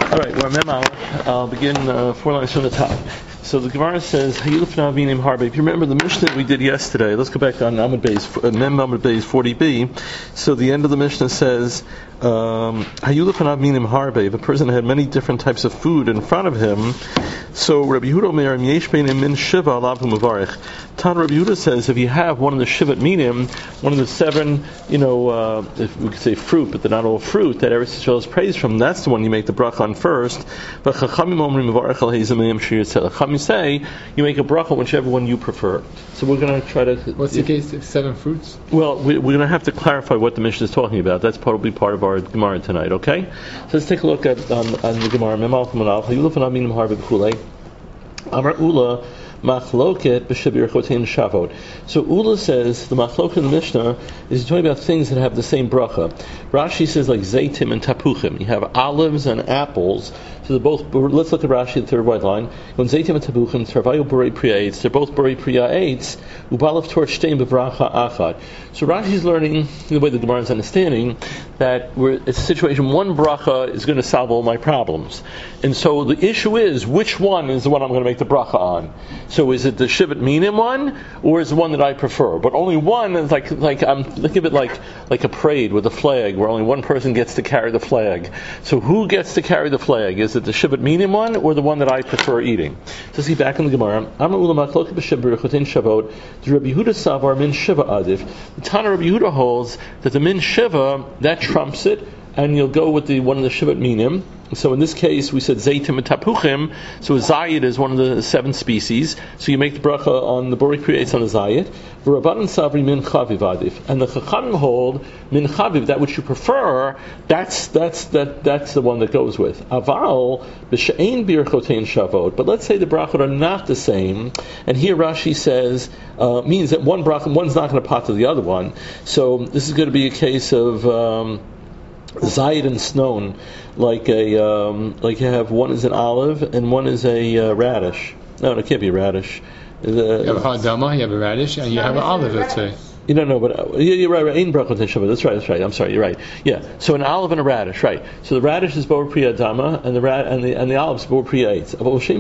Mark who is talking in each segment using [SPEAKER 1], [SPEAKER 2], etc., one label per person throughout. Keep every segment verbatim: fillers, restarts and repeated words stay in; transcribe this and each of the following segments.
[SPEAKER 1] All right, we're Mem Aleph. I'll begin uh, four lines from the top. So the Gemara says, Hayulif Navinim Harbe. If you remember the Mishnah we did yesterday, let's go back on Amud Beis, uh, Mem Amud Beis forty b. So the end of the Mishnah says, Hayulif Navinim Harbe. If a person had many different types of food in front of him, so Rabbi Yehuda Omer, Yesh Beinim Min Shiva Alav Mevarich. Tan Rabbi Yehuda says, if you have one of the Shivat Minim, one of the seven, you know, uh, if we could say fruit, but they're not all fruit, that Eretz Yisrael is praised from, that's the one you make the bracha on first. But Chachamim Omrim Mevarich Al Hazim Meim Shir Yitzel. Chachamim say you make a bracha on whichever one you prefer. So we're going to try to.
[SPEAKER 2] What's the case of seven fruits?
[SPEAKER 1] Well, we, we're going to have to clarify what the Mishnah is talking about. That's probably part of our Gemara tonight. Okay, so let's take a look at um, on the Gemara. Memal Manal Hayulaf Naminim Harbe B'Kulei Amar Ula. Machloket b'shabir chotein shavot. So Ula says the machloket in the Mishnah is talking about things that have the same bracha. Rashi says like zaytim and tapuchim. You have olives and apples. So they're both. Let's look at Rashi, the third white line. When zaytim and tapuchim, tarvayu borei priya eitz. They're both borei priya eitz. Ubalav torch shtein b'vracha achad. So Rashi is learning the way the Gemara is understanding that we're it's a situation. One bracha is going to solve all my problems, and so the issue is which one is the one I'm going to make the bracha on. So is it the Shivat Minim one, or is the one that I prefer? But only one is like like I'm think of it like like a parade with a flag, where only one person gets to carry the flag. So who gets to carry the flag? Is it the Shivat Minim one, or the one that I prefer eating? So see back in the Gemara. Amar Ula Machloket b'Shabir chotein shavot. The Rabbi Yehuda Savar Min Shiva Adif. The Tana Rabbi Yehuda holds that the Min Shiva that trumps it, and you'll go with the one of the Shivat Minim. So in this case, we said Zaytim and Tapuchim. So a Zayit is one of the seven species. So you make the bracha on the Borei creates on the Zayit. V'Rabbanan Savri Min Chaviv Adif. And the Chachamim hold Min Chaviv, that which you prefer. That's that's that that's the one that goes with Aval b'She'ein Bir Chotein Shavot. But let's say the brachot are not the same. And here Rashi says uh, means that one bracha, one's not going to pot to the other one. So this is going to be a case of. Um, Zayid and Snown, like a um, like you have one is an olive and one is a uh, radish. No, it can't be a radish. Uh,
[SPEAKER 2] you have a hadama, you have a radish, and you have an olive, let's say.
[SPEAKER 1] You don't know, but uh, you're right. Right, in brachot Shabbat. That's right. That's right. I'm sorry. You're right. Yeah. So an olive and a radish, right? So the radish is bor priya dama, and the rad and the and the olive is bor priya eitz.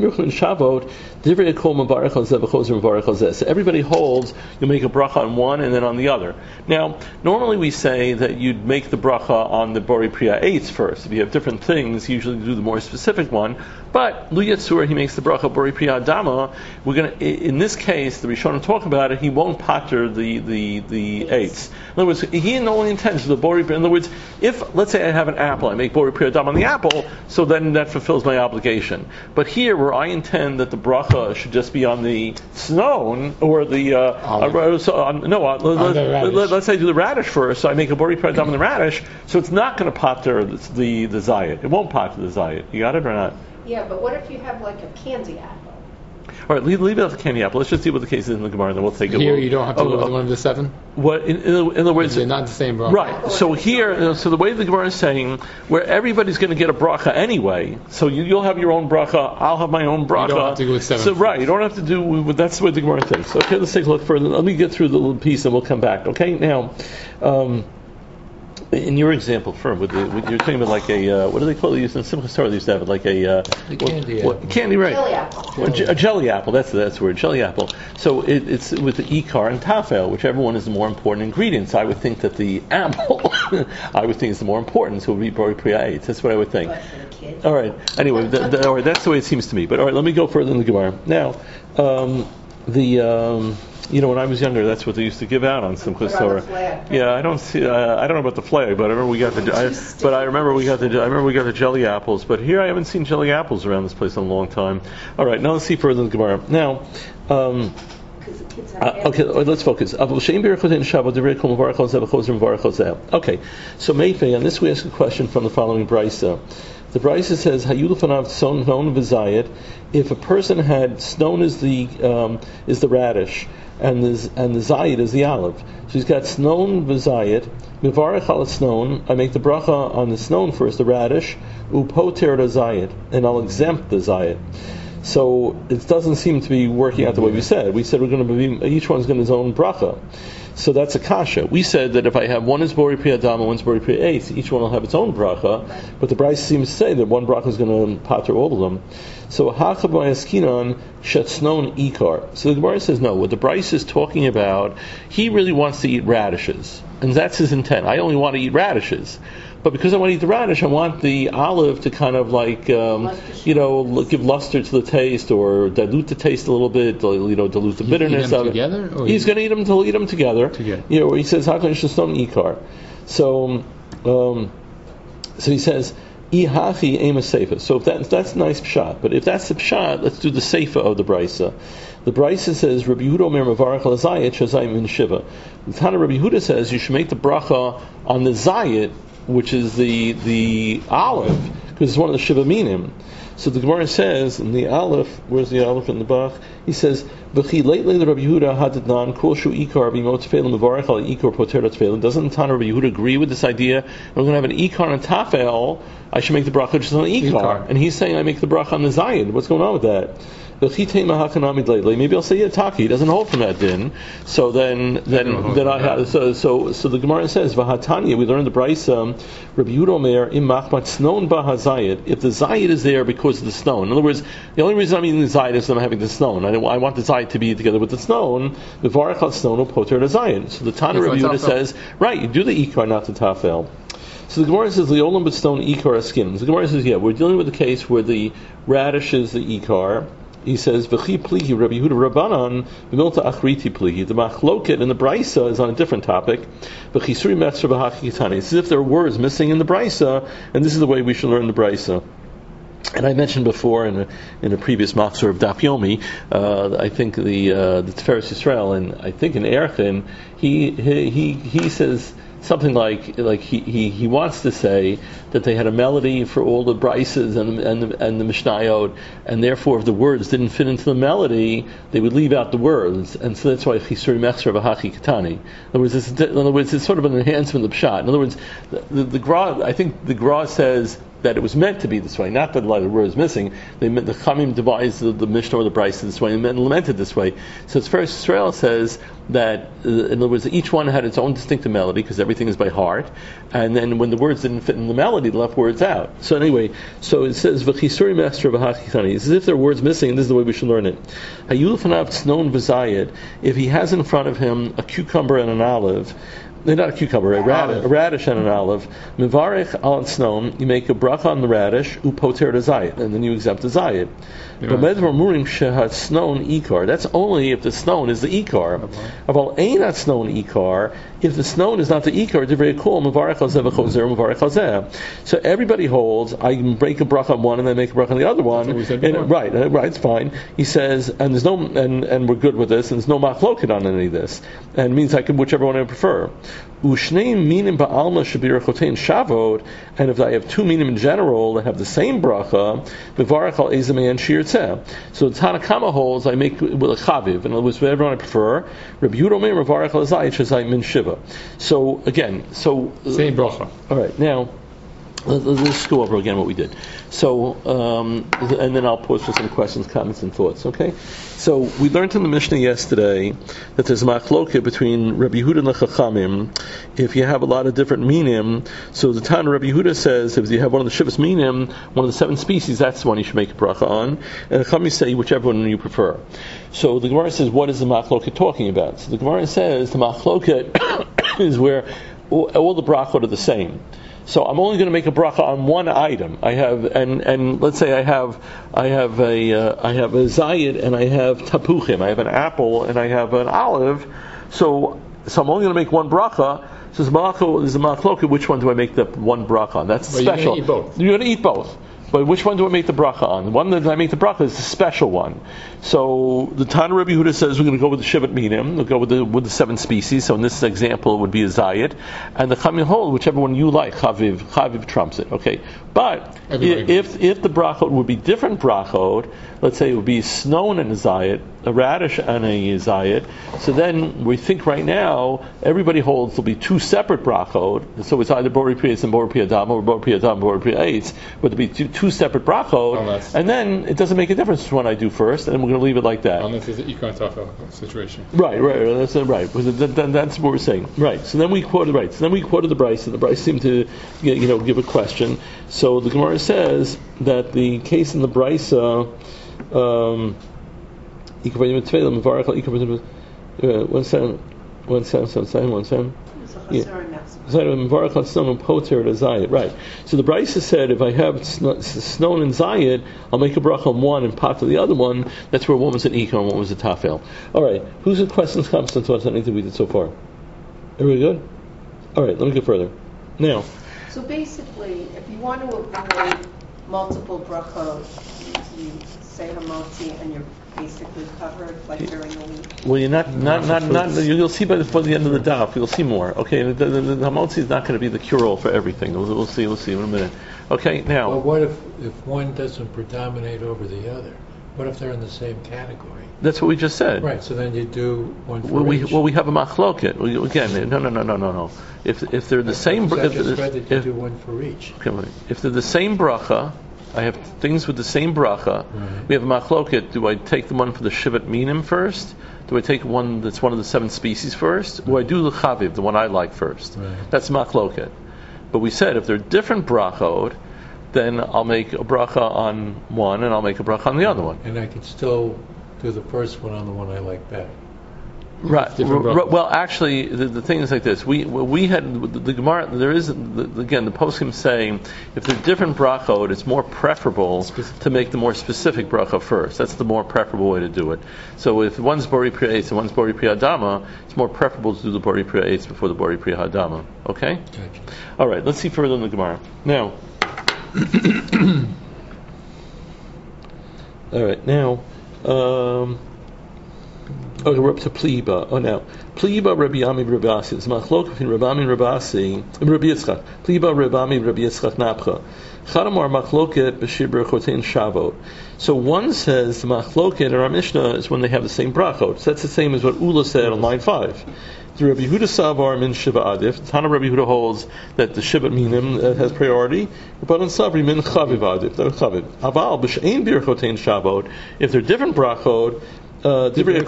[SPEAKER 1] So everybody holds you make a bracha on one and then on the other. Now, normally we say that you'd make the bracha on the bor priya eitz first. If you have different things, you usually do the more specific one. But Lu Yetzur, he makes the bracha bor priya dama. We're gonna in this case, the Rishonim talk about it. He won't pater the the the eitz. In other words, he only intends the bori. In other words, if let's say I have an apple, I make bori priya dam on the apple, so then that fulfills my obligation. But here, where I intend that the bracha should just be on the snow or the uh, uh, so, uh, no, uh, let, let, let, let's say I do the radish first, so I make a bori priya dam on the radish, so it's not going to pater the the, the zayit. It won't pater the zayit. You got it or not?
[SPEAKER 3] Yeah, but what if you have like a candy apple?
[SPEAKER 1] All right, leave, leave it at the candy apple. Let's just see what the case is in the Gemara, and then we'll take it.
[SPEAKER 2] Here,
[SPEAKER 1] we'll,
[SPEAKER 2] you don't have to
[SPEAKER 1] oh,
[SPEAKER 2] go with
[SPEAKER 1] oh,
[SPEAKER 2] one of the seven?
[SPEAKER 1] What, in, in, in other words...
[SPEAKER 2] They're not the same bracha.
[SPEAKER 1] Right. So here, so the way the Gemara is saying, where everybody's going to get a bracha anyway, so you, you'll have your own bracha, I'll have my own bracha.
[SPEAKER 2] You don't have to go with seven.
[SPEAKER 1] So, right, you don't have to do... That's what the Gemara thinks. Okay, let's take a look further. Let me get through the little piece, and we'll come back. Okay, now... Um, in your example, firm, with the, with, you're talking about like a uh, what do they call it? In Simchas Torah, they used to have it like a uh,
[SPEAKER 2] candy,
[SPEAKER 1] what, what, candy, right?
[SPEAKER 3] Jelly apple.
[SPEAKER 1] A, a jelly apple. That's that's the word, jelly apple. So it, it's with the ikar and tafel, whichever one is the more important ingredient. So I would think that the apple, I would think is the more important. So it would be bori priya eitz. That's what I would think. All right. Anyway, the, the, all right. That's the way it seems to me. But all right, let me go further in the Gemara now. Um, the um, You know, when I was younger, that's what they used to give out on Simchas Torah. Yeah, I don't see. Uh, I don't know about the flag, but I remember we got the. I, but I remember we got the. I remember we got the jelly apples. But here, I haven't seen jelly apples around this place in a long time. All right, now let's see further in the Gemara. Now, um, uh, okay, let's focus. Okay, so Meifei, on this we ask a question from the following brisa. The brisa says, "Hayulufanav son non v'zayit." If a person had snow is the um, is the radish, and the and the zayit is the olive, so he's got snow v'zayit. Mivarech al snow. I make the bracha on the snow first, the radish. Upoter the zayit, and I'll exempt the zayit. So it doesn't seem to be working out the way we said. We said we're going to be, each one's going to his own bracha. So that's a kasha. We said that if I have one is Bori Pri Adam and one's Bori Pri Eitz, each one will have its own bracha, but the Bryce seems to say that one bracha is going to pater all of them. So Hachabay Askinan Shetznon Ikar. So the Gemara says no. What the Bryce is talking about, he really wants to eat radishes, and that's his intent. I only want to eat radishes. But because I want to eat the radish, I want the olive to kind of like, um, you know, give luster to the taste or dilute the taste a little bit, you know, dilute the bitterness of it.
[SPEAKER 2] Together, or
[SPEAKER 1] he's going to eat them to eat them together.
[SPEAKER 2] Together.
[SPEAKER 1] You know, he says, "How can Sheston Ikar?" So, um, so he says, "Ihachi ema seifa." So if that, that's a nice pshat, but if that's the pshat, let's do the seifa of the brisa. The brisa says, "Rabbi Yehuda Omer Mevarach al Zayit Shazayim min Shiva." The Tana Rabbi Yehuda says you should make the bracha on the Zayit, which is the the olive, because it's one of the Shiva Minim. So the Gemara says in the Aleph, where's the Aleph in the Bach? He says, "V'chi lately the Rabbi Yehuda hadidnan kol shu ikar b'imot tefilin mevarech al ikar poter tefilin." Doesn't Tana Rabbi Yehuda agree with this idea? We're going to have an ikar and a tafel. I should make the bracha just on the ikar. ikar, and he's saying I make the bracha on the zayin. What's going on with that? Maybe I'll say yeah, Taki. He doesn't hold from that din. So then, then, then I have. So, so, so the Gemara says, "Vahatanya." We learned the Brisa. Rabbi Yehuda Omer im machmat snon bahazayit. If the zayit is there because of the stone, in other words, the only reason I'm eating the zayit is that I'm having the stone. I, I want the zayit to be together with the stone. The varachal stone will poter the zayit. So the Tana Rabbi Yehuda says, right, you do the ikar, not the tafel. So the Gemara says, "Leolam but stone ikar skin." The Gemara says, yeah, we're dealing with a case where the radish is the ikar. He says, "V'chi plihi Rabbi Yehuda Rabbanan b'milta achriti plihi." The machloket in the brisa is on a different topic. V'chi suri mechzer b'haki kitani. It's as if there are words missing in the brisa, and this is the way we should learn the brisa. And I mentioned before in a, in a previous machzor of Daf Yomi, uh, I think the uh, the Tiferes Yisrael, and I think in Erchin, he he he, he says something like like he, he, he wants to say that they had a melody for all the brises and the, and the, and the Mishnayot, and therefore if the words didn't fit into the melody, they would leave out the words, and so that's why Chisuri Mechzer V'Hachi Katani. In other words, it's, in other words, it's sort of an enhancement of the pshat. In other words, the, the, the Gra, I think the Gra says that it was meant to be this way, not that a lot of words missing. They meant the Chamim devised the, the Mishnah or the Brisa this way and lamented this way. So as first Israel says that, uh, in other words, each one had its own distinctive melody because everything is by heart, and then when the words didn't fit in the melody, they left words out. So anyway, so it says V'chisuri Mechzer V'Hachi Katani. It's as if there are words missing, and this is the way we should learn it. Hayulfanav Tznon V'Zayed. If he has in front of him a cucumber and an olive. Not a cucumber, a radish, a radish and an olive. Mivarech al tznon, you make a bracha on the radish, upoter the zayit, and then you exempt the zayit. That's only if the stone is the ikar. Aval einat stone ikar. If the stone is not the ikar, divrei kol mivarech al zeh v'chozer mivarech al zeh. So everybody holds. I can break a bracha on one and then make a bracha on the other one. And, right, right, it's fine. He says, and there's no, and, and we're good with this, and there's no machloket on any of this, and it means I can whichever one I prefer. Ushnei minim ba'alma shabir chotein shavod, and if I have two minim in general that have the same bracha, mivarech al ezemei and shir tzeh. So the Tanakama holds I make with a chaviv, in other words, whatever one I prefer. Rabbi Yehuda Omer mivarech al zayit shazayit min shiva. So again, so
[SPEAKER 2] same bracha.
[SPEAKER 1] All right, now let's go over again what we did. So, um, and then I'll pose for some questions, comments, and thoughts. Okay. So we learned in the Mishnah yesterday that there's a machloket between Rabbi Yehuda and the Chachamim. If you have a lot of different minim, so the Tana Rabbi Yehuda says if you have one of the Shivas minim, one of the seven species, that's the one you should make a bracha on. And the Chachamim say whichever one you prefer. So the Gemara says, what is the machloket talking about? So the Gemara says the machloket is where all, all the brachot are the same. So I'm only going to make a bracha on one item. I have, and, and let's say I have, I have a, uh, I have a zayid and I have tapuchim. I have an apple and I have an olive. So, so I'm only going to make one bracha. So there's a machloket. Which one do I make the one bracha on? That's
[SPEAKER 2] well,
[SPEAKER 1] special.
[SPEAKER 2] You're going to eat both.
[SPEAKER 1] You're going to eat both. But which one do I make the bracha on? The one that I make the bracha is the special one. So the Tana Rabbi Yehuda says we're going to go with the Shivat Minim. We'll go with the with the seven species. So in this example, it would be a Zayit. And the Chamim hold whichever one you like. Chaviv, Chaviv trumps it. Okay. But
[SPEAKER 2] Everybody
[SPEAKER 1] if agrees. if the brachot would be different brachot, let's say it would be snow and a Zayit, a radish and a Zayit. So then we think right now everybody holds there'll be two separate brachot. So it's either Bori Pri Eitz and Bori Pri Adam, or Bori Pri Adam and Bori Pri Eitz. But there'll be two. two separate brachot,
[SPEAKER 2] Unless-
[SPEAKER 1] and then it doesn't make a difference which one I do first, and we're going to leave it like that.
[SPEAKER 2] Unless it's an Ikon Tafel situation.
[SPEAKER 1] Right, right, right, that's uh, right. Because th- th- That's what we're saying. Right. So then we quoted right. So then we quoted the Bryce, and the Bryce seemed to, you know, give a question. So the Gemara says that the case in the Bryce, uh, um, uh, one second, one second, one second, one second. Yeah. Right. So the Brisa said, if I have snow and zayid, I'll make a bracha on one and pot to the other one. That's where one was an ikon and one was a tafel. All right. Who's the questions, comments, and thoughts on anything we did so far? Everybody good? All right. Let me go further. Now.
[SPEAKER 3] So basically, if you want to avoid multiple brachot, you say hamotzi and you're basically covered like during the week.
[SPEAKER 1] Well, you're not, not, not, not. You'll see by the, by the end of the daf. You'll see more. Okay, the, the, the, the hamotzi is not going to be the cure-all for everything. We'll, we'll see. We'll see in a minute. Okay, now.
[SPEAKER 4] Well, what if if one doesn't predominate over the other? What if they're in the same category?
[SPEAKER 1] That's what we just said.
[SPEAKER 4] Right. So then you do one for
[SPEAKER 1] well, we,
[SPEAKER 4] each.
[SPEAKER 1] well, we have a machloket. We, again, no, no, no, no, no, no. If if they're the same,
[SPEAKER 4] I
[SPEAKER 1] if,
[SPEAKER 4] just
[SPEAKER 1] if,
[SPEAKER 4] read that you
[SPEAKER 1] if,
[SPEAKER 4] do one for each.
[SPEAKER 1] okay, wait. If they're the same bracha, I have things with the same bracha.
[SPEAKER 4] Right.
[SPEAKER 1] We have a machloket. Do I take the one for the shivat minim first? Do I take one that's one of the seven species first? Or do I do the chaviv, the one I like first?
[SPEAKER 4] Right.
[SPEAKER 1] That's machloket. But we said if they're different brachot, then I'll make a bracha on one and I'll make a bracha on the other one.
[SPEAKER 4] And I could still do the first one on the one I like better.
[SPEAKER 1] Right.
[SPEAKER 2] Different
[SPEAKER 1] R-
[SPEAKER 2] brachos.
[SPEAKER 1] well, actually, the, the thing is like this. We we had the, the Gemara. There is the, again the poskim saying if they're different brachot, it's more preferable
[SPEAKER 2] Specific.
[SPEAKER 1] to make the more specific bracha first. That's the more preferable way to do it. So if one's bori priya eitz and one's bori priya hadama, it's more preferable to do the bori priya eitz before the bori priya hadama. Okay.
[SPEAKER 4] Gotcha.
[SPEAKER 1] All right. Let's see further in the Gemara now. All right now. Um, Okay, we're up to Pliba. Oh, now Pliba Rabbi Ami Rabbi Asi. It's machlok between Rabbi Ami and Rabbi Asi. Rabbi Yitzchak. Pliba Rabbi Ami Rabbi Yitzchak Napcha. Chadamar machloket b'shibra chotein shavot. So one says the machloket in our Mishnah is when they have the same brachot. So that's the same as what Ula said on line five. The Rabbi Huda Savar min Shiva Adif. The Tana Rabbi Huda holds that the Shiva Minim uh, has priority. But on Savri min Chaviv Adif. They're Chaviv. Aval b'shein bir chotein shavot. If they're different brachot. Uh, Everybody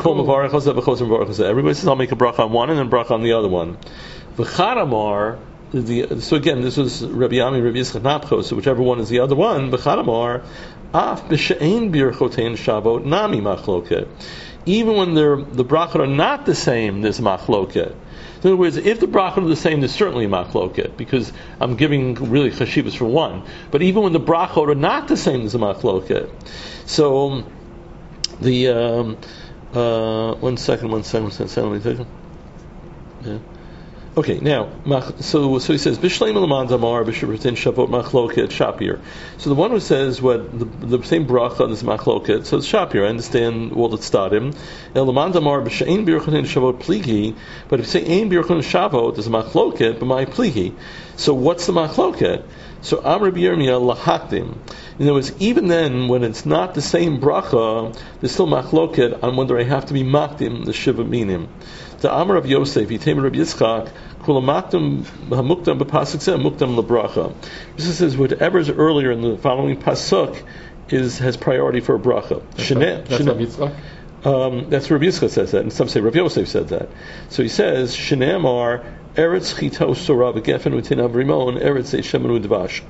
[SPEAKER 1] says I'll make a bracha on one and then bracha on the other one. V'chadamar, the so again this was Rabbi Ami, Rabbi Yitzchak Napcho, so whichever one is the other one. V'chadamar af b'she'ein bir chotein shavot nami machloket. Even when they're the brachot are not the same, there's machloket. In other words, if the brachot are the same, there's certainly a machloket because I'm giving really chashivas for one. But even when the brachot are not the same, there's a machloket. So. The um, uh, one second, one second, one second. Let me take it. Yeah. Okay. Now, so so he says Bishleim Elaman Damar Bishratin Shavot Machloket Shapir. So the one who says what the, the same bracha on this Machloket, so it's Shapir. I understand all the stadim. Elaman Damar Bishain Birchatin Shavot Pligi. But if you say Ein Birchatin Shavot, there's a Machloket, but my Pligi. So what's the Machloket? So Amr B'Yirmiyah Lahakdim. In other words, even then, when it's not the same bracha, there's still machloket on whether I have to be makdim the shiva minim. The Amar of Yosef, Yitem Rabbi Yitzchak, kula makdim hamukdam b'pasuk zeh mukdam lebracha. This says whatever is earlier in the following pasuk is has priority for a bracha.
[SPEAKER 2] That's Rabbi Yitzchak?
[SPEAKER 1] Um, that's Rabbi Yitzchak says that, and some say Rabbi Yosef said that. So he says, Shenamar Eretz Chito Sorah V'Gefen U'Tin Avrimon Eretz Eishemen U'Dvash.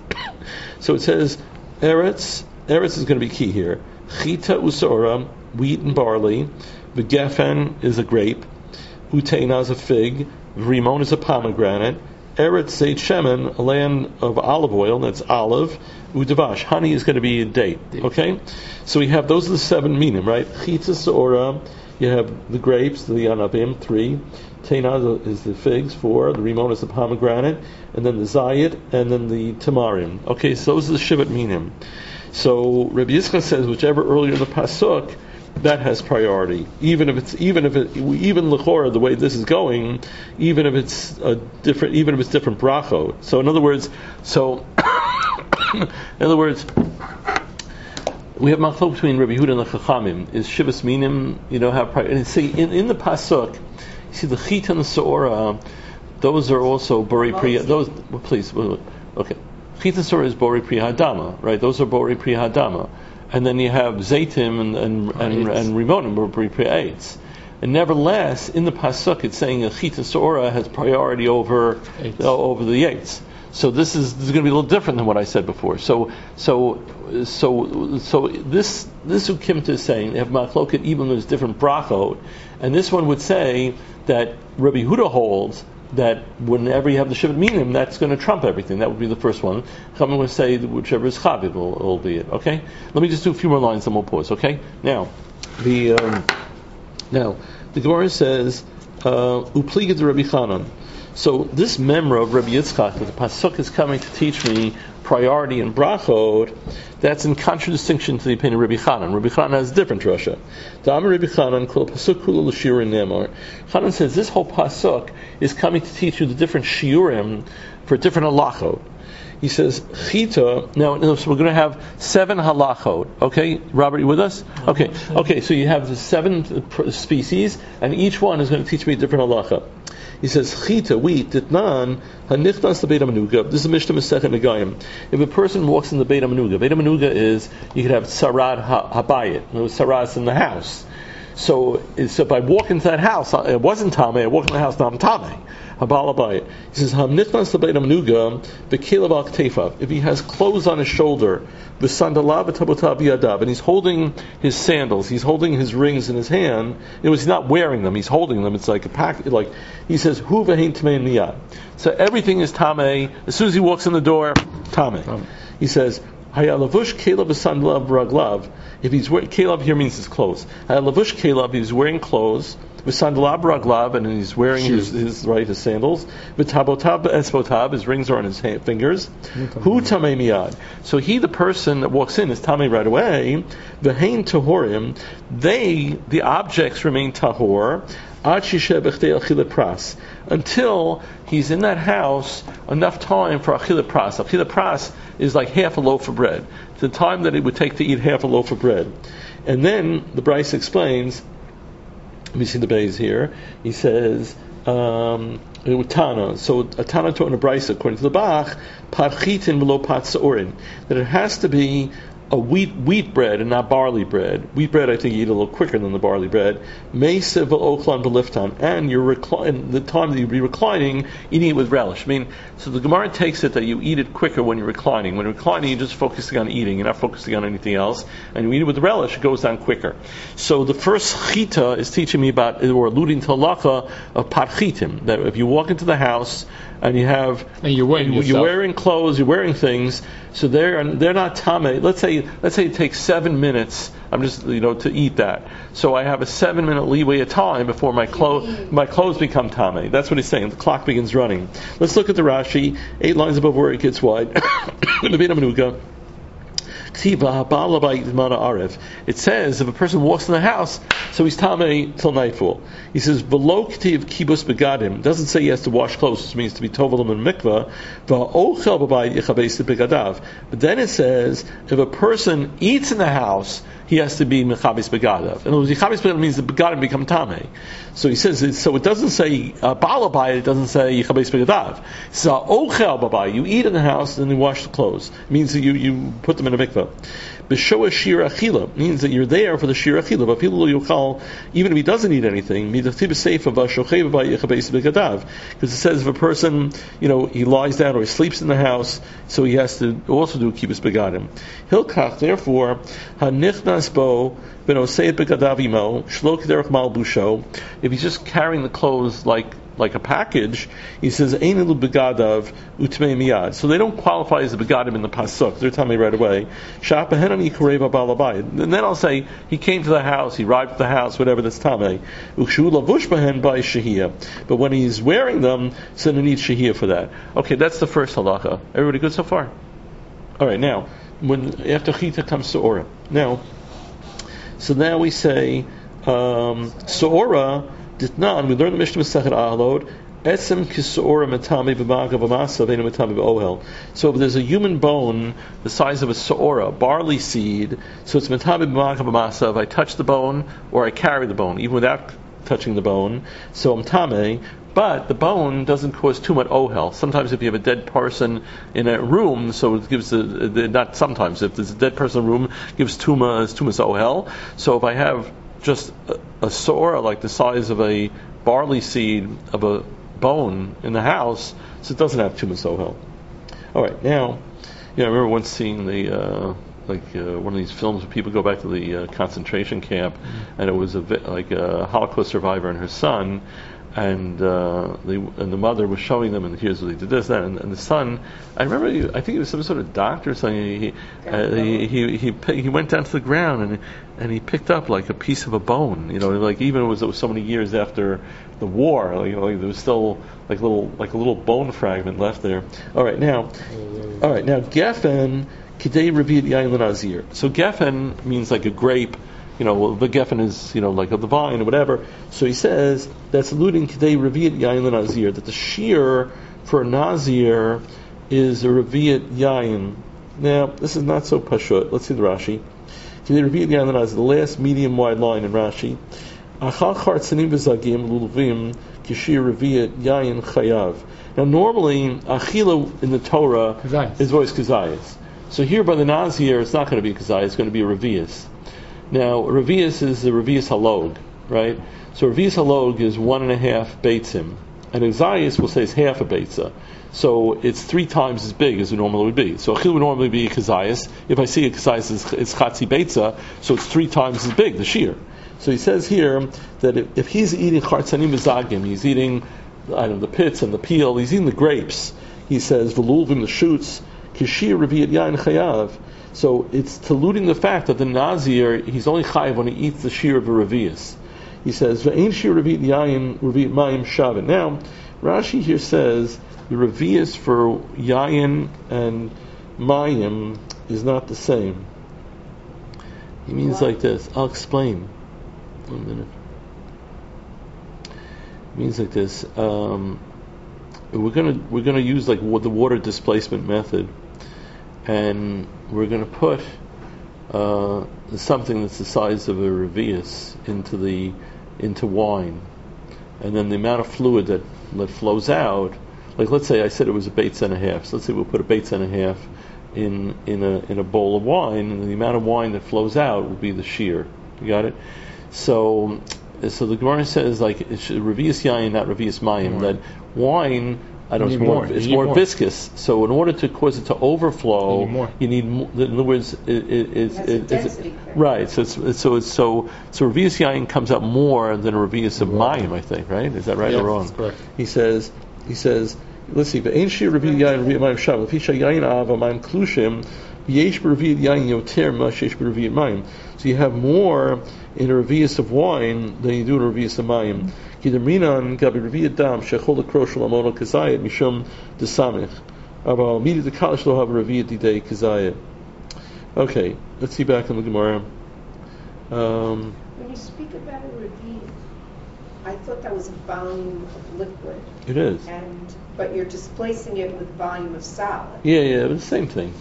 [SPEAKER 1] So it says Eretz. Eretz is going to be key here. Chita Usora, wheat and barley. V'Gefen is a grape. Uteina is a fig. V'Rimon is a pomegranate. Eretz Zeit Shemen, a land of olive oil, that's olive. Udavash, honey is going to be a date. Okay, so we have those are the seven minim, right? Chita Seora, you have the grapes, the anavim, three. Teina is the figs, four. The rimon is the pomegranate, and then the zayit, and then the tamarim. Okay, so those are the shivat minim. So Rabbi Yitzchak says whichever earlier in the pasuk, that has priority. Even if it's even if it even l'chora the way this is going, even if it's a different even if it's different brachot. So in other words, so in other words, we have machlok between Rabbi Yehuda and the Chachamim. Is shivas minim, you know, have priority? And see in, in the pasuk, you see the chita and the seora, those are also bari priya. Those, well, please, okay. Chitin Sora is Bori Pri Hadama, right? Those are Bori Pri Hadama. And then you have Zaytim and and and, and Rimonim, Bori Pri Eitz. And nevertheless, in the pasuk, it's saying a Chitin Sora has priority over uh, over the Eitz. So this is, this is going to be a little different than what I said before. So so so so this this Ukimta is saying they have machloket even though there's different brachot, and this one would say that Rabbi Huda holds that whenever you have the Shivat Minim, that's going to trump everything. That would be the first one. Chachamim would say that whichever is Chavit will, will be it. Okay. Let me just do a few more lines, and we'll pause. Okay. Now the um, now the Gemara says Upligid uh, Rabbi Chanan. So this memra of Rabbi Yitzchak, that the pasuk is coming to teach me priority in brachot, that's in contradistinction to the opinion of Rabbi Chanan. Rabbi Chanan has a different drasha. Da'amar Rabbi Chanan kol pasuk kula l'shiurim nemar. Chanan says this whole pasuk is coming to teach you the different shiurim for different halachot. He says chita. Now, so we're going to have seven halachot. Okay, Robert, you with us? Okay, okay. So you have the seven species, and each one is going to teach me a different halacha. He says, Chita, wheat, ditnan, hanichnas the Beit HaMenuga. This is a Mishnah Masechet Negayim. If a person walks in the Beit HaMenuga, Beit HaMenuga is, you could have Sarad Habayit. Sarad's in the house. So, so if I walk into that house, it wasn't Tameh, I walk in the house, now I'm Tameh. Habal Habayit. He says, Hanichnas the Beit HaMenuga, Bekilav al Ktefav. If he has clothes on his shoulder, V'sandalav v'tabotav biyadav, and he's holding his sandals, he's holding his rings in his hand. It was, he's not wearing them, he's holding them. It's like a pack. Like he says, Hu v'hein tamei miyad. So everything is tamei. As soon as he walks in the door, tamei. Um. He says, Hayalavush kelav v'sandalav raglav. If he's wearing, kelav here means his clothes. Hayalavush kelav, he's wearing clothes. V'sandalav raglav, and he's wearing his, his right his sandals. V'tabotav espotav, his rings are on his hand, fingers. Hu tamei miyad. So he, the person that walks in, is tamei right away. V'hein tahorim, they, the objects, remain tahor. Ad shisheh b'chtei achilat pras, until he's in that house enough time for achilat pras. Achilat pras is like half a loaf of bread. It's the time that it would take to eat half a loaf of bread. And then the Bryce explains. Let me see the bays here. He says, um, Tana. So a Tana to an Abraisa, according to the Bach, parchitin below patsorin, that it has to be a wheat wheat bread and not barley bread. Wheat bread, I think, you eat a little quicker than the barley bread. Meisa v'oklan v'liftan, and you're recli- the time that you be reclining, eating it with relish. I mean, so the Gemara takes it that you eat it quicker when you're reclining. When you're reclining, you're just focusing on eating. You're not focusing on anything else. And you eat it with relish, it goes down quicker. So the first chita is teaching me about, or alluding to halacha of parchitim, that if you walk into the house and you have,
[SPEAKER 2] and you're wearing,
[SPEAKER 1] you, you're wearing clothes, you're wearing things, so they're they're not tameh. Let's say let's say it takes seven minutes. I'm just you know to eat that. So I have a seven minute leeway of time before my clothes my clothes become tameh. That's what he's saying. The clock begins running. Let's look at the Rashi. Eight lines above where it gets wide. The Beit HaMenuga. It says if a person walks in the house, so he's tamei till nightfall. He says v'lo k'tiv kibus begadim. It doesn't say he has to wash clothes, which means to be tovelim and mikvah. V'ochel b'bayit yichabeis begadav. But then it says if a person eats in the house, he has to be mechabes begadav. In other words, mechabes begadav means the begadim become tamei. So he says so. It doesn't say uh, balabayit. It doesn't say yichabeis begadav. So ochel b'bayit. You eat in the house and then you wash the clothes. It means that you you put them in a mikvah. B'shoa shir achila means that you're there for the shir achila. But people you call even if he doesn't eat anything, because it says if a person you know he lies down or he sleeps in the house, so he has to also do kibbutz begadim. Hilkach therefore hanichnas bo benoseit begadav imo shlok derech mal busho. If he's just carrying the clothes like like a package, he says einilu begadav utmei miyad. So they don't qualify as a begadim in the pasuk. They're telling me right away. Shapahenani koreva balabayit. And then I'll say he came to the house, he arrived at the house, whatever that's tamei. Ukshu lavush bahen by shehiyah. But when he's wearing them, so they need shehiyah for that. Okay, that's the first halacha. Everybody good so far? All right, now when after chita comes seora. Now, so now we say um, seora. Ditnan, we learn the Mishnah Masechet Ahalot. Etzem kisora matami b'maga b'masa v'ena matami b'ohel. So if there's a human bone the size of a seora, barley seed, so it's matami b'maga b'masa. If I touch the bone or I carry the bone, even without touching the bone, so I'm tamei. But the bone doesn't cause too much ohel. Sometimes if you have a dead person in a room, so it gives a, a, not sometimes, if there's a dead person in a room, it gives tumas, tumas ohel. So if I have just a, a sore like the size of a barley seed of a bone in the house, so it doesn't have tumas ohel. All right, now, yeah, I remember once seeing the, uh, like uh, one of these films where people go back to the uh, concentration camp, mm-hmm. and it was a, like a Holocaust survivor and her son, and uh, the and the mother was showing them, and here's what they did this, that, and, and the son, I remember, he, I think he was some sort of doctor or something. He uh, he, he he he went down to the ground and and he picked up like a piece of a bone. You know, like even it was, it was so many years after the war, like, you know, like there was still like little like a little bone fragment left there. All right, now, all right, now Geffen kidei revi'at yain l'nazir. So Geffen means like a grape. You know, well, the geffen is, you know, like of the vine or whatever. So he says that's alluding to the revi'at yain l'nazir, that the shear for a nazir is a revi'at yain. Now, this is not so pashut. Let's see the Rashi. Kidei revi'at yain l'nazir, the last medium wide line in Rashi. Achal chartzanim v'zagim luluvim kishir revi'at yain chayav. Now, normally achila in the Torah
[SPEAKER 2] Kazayas.
[SPEAKER 1] is always kazayas. So here by the nazir, it's not going to be a kazayas, it's going to be a revi'as. Now, Revius is the Revius Halog, right? So Revius Halog is one and a half beitzim, and Exayas will say it's half a beitza. So it's three times as big as it normally would be. So Achil would normally be a Kazayas. If I see a Kazayas, it's, it's Chatzi beitza, so it's three times as big, the shear. So he says here that if, if he's eating Chartzanim V'zagim, he's eating, I don't know, the pits and the peel, he's eating the grapes, he says, V'lulvim, the shoots, Kishir Revi'at Yain Chayav. So it's diluting the fact that the Nazir, he's only chayiv when he eats the shear of a revius. He says, "Ve'ein shear revi'at yayin revi'at mayim shavit." Now, Rashi here says the revius for yayin and mayim is not the same. He means like this. I'll explain. One minute. It means like this. Um, we're gonna we're gonna use like the water displacement method. And we're going to put uh, something that's the size of a revius into the into wine, and then the amount of fluid that, that flows out. Like let's say I said it was a beitz and a half. So let's say we'll put a beitz and a half in in a in a bowl of wine, and the amount of wine that flows out will be the shear. You got it? So so the Gemara says like it's revius yayin, not revius mayim. That wine. I don't know, it's more, more. It's more, more viscous. So in order to cause it to overflow, you need more. You need more. In other words, it, it, it's,
[SPEAKER 3] it
[SPEAKER 1] it,
[SPEAKER 3] it's
[SPEAKER 1] it, right. So it's, it's so it's so so Revius Yain comes out more than a Revius of Mayim, I think. Right? Is that right
[SPEAKER 2] yes,
[SPEAKER 1] or wrong?
[SPEAKER 2] That's correct.
[SPEAKER 1] He says. He says. Let's see. But ain't she Revius Yain Revius Mayim Shav? If Isha Yain Ava Mayim Klushim, Yesh Revius Yain Yoter Mash Yesh Revius Mayim. So you have more in a Revius of wine than you do in a Revius of Mayim. Kiderminan gabi revi'at dam shechol lekrosh lamono kazayit mishum desamich. About immediately the college will have a revi'at didei kazayit. Okay, let's see back in the Gemara. Um,
[SPEAKER 3] when you speak about a revi'at, I thought that was a volume of liquid.
[SPEAKER 1] It is.
[SPEAKER 3] And but you're displacing it with volume of solid.
[SPEAKER 1] Yeah, yeah, but the same thing.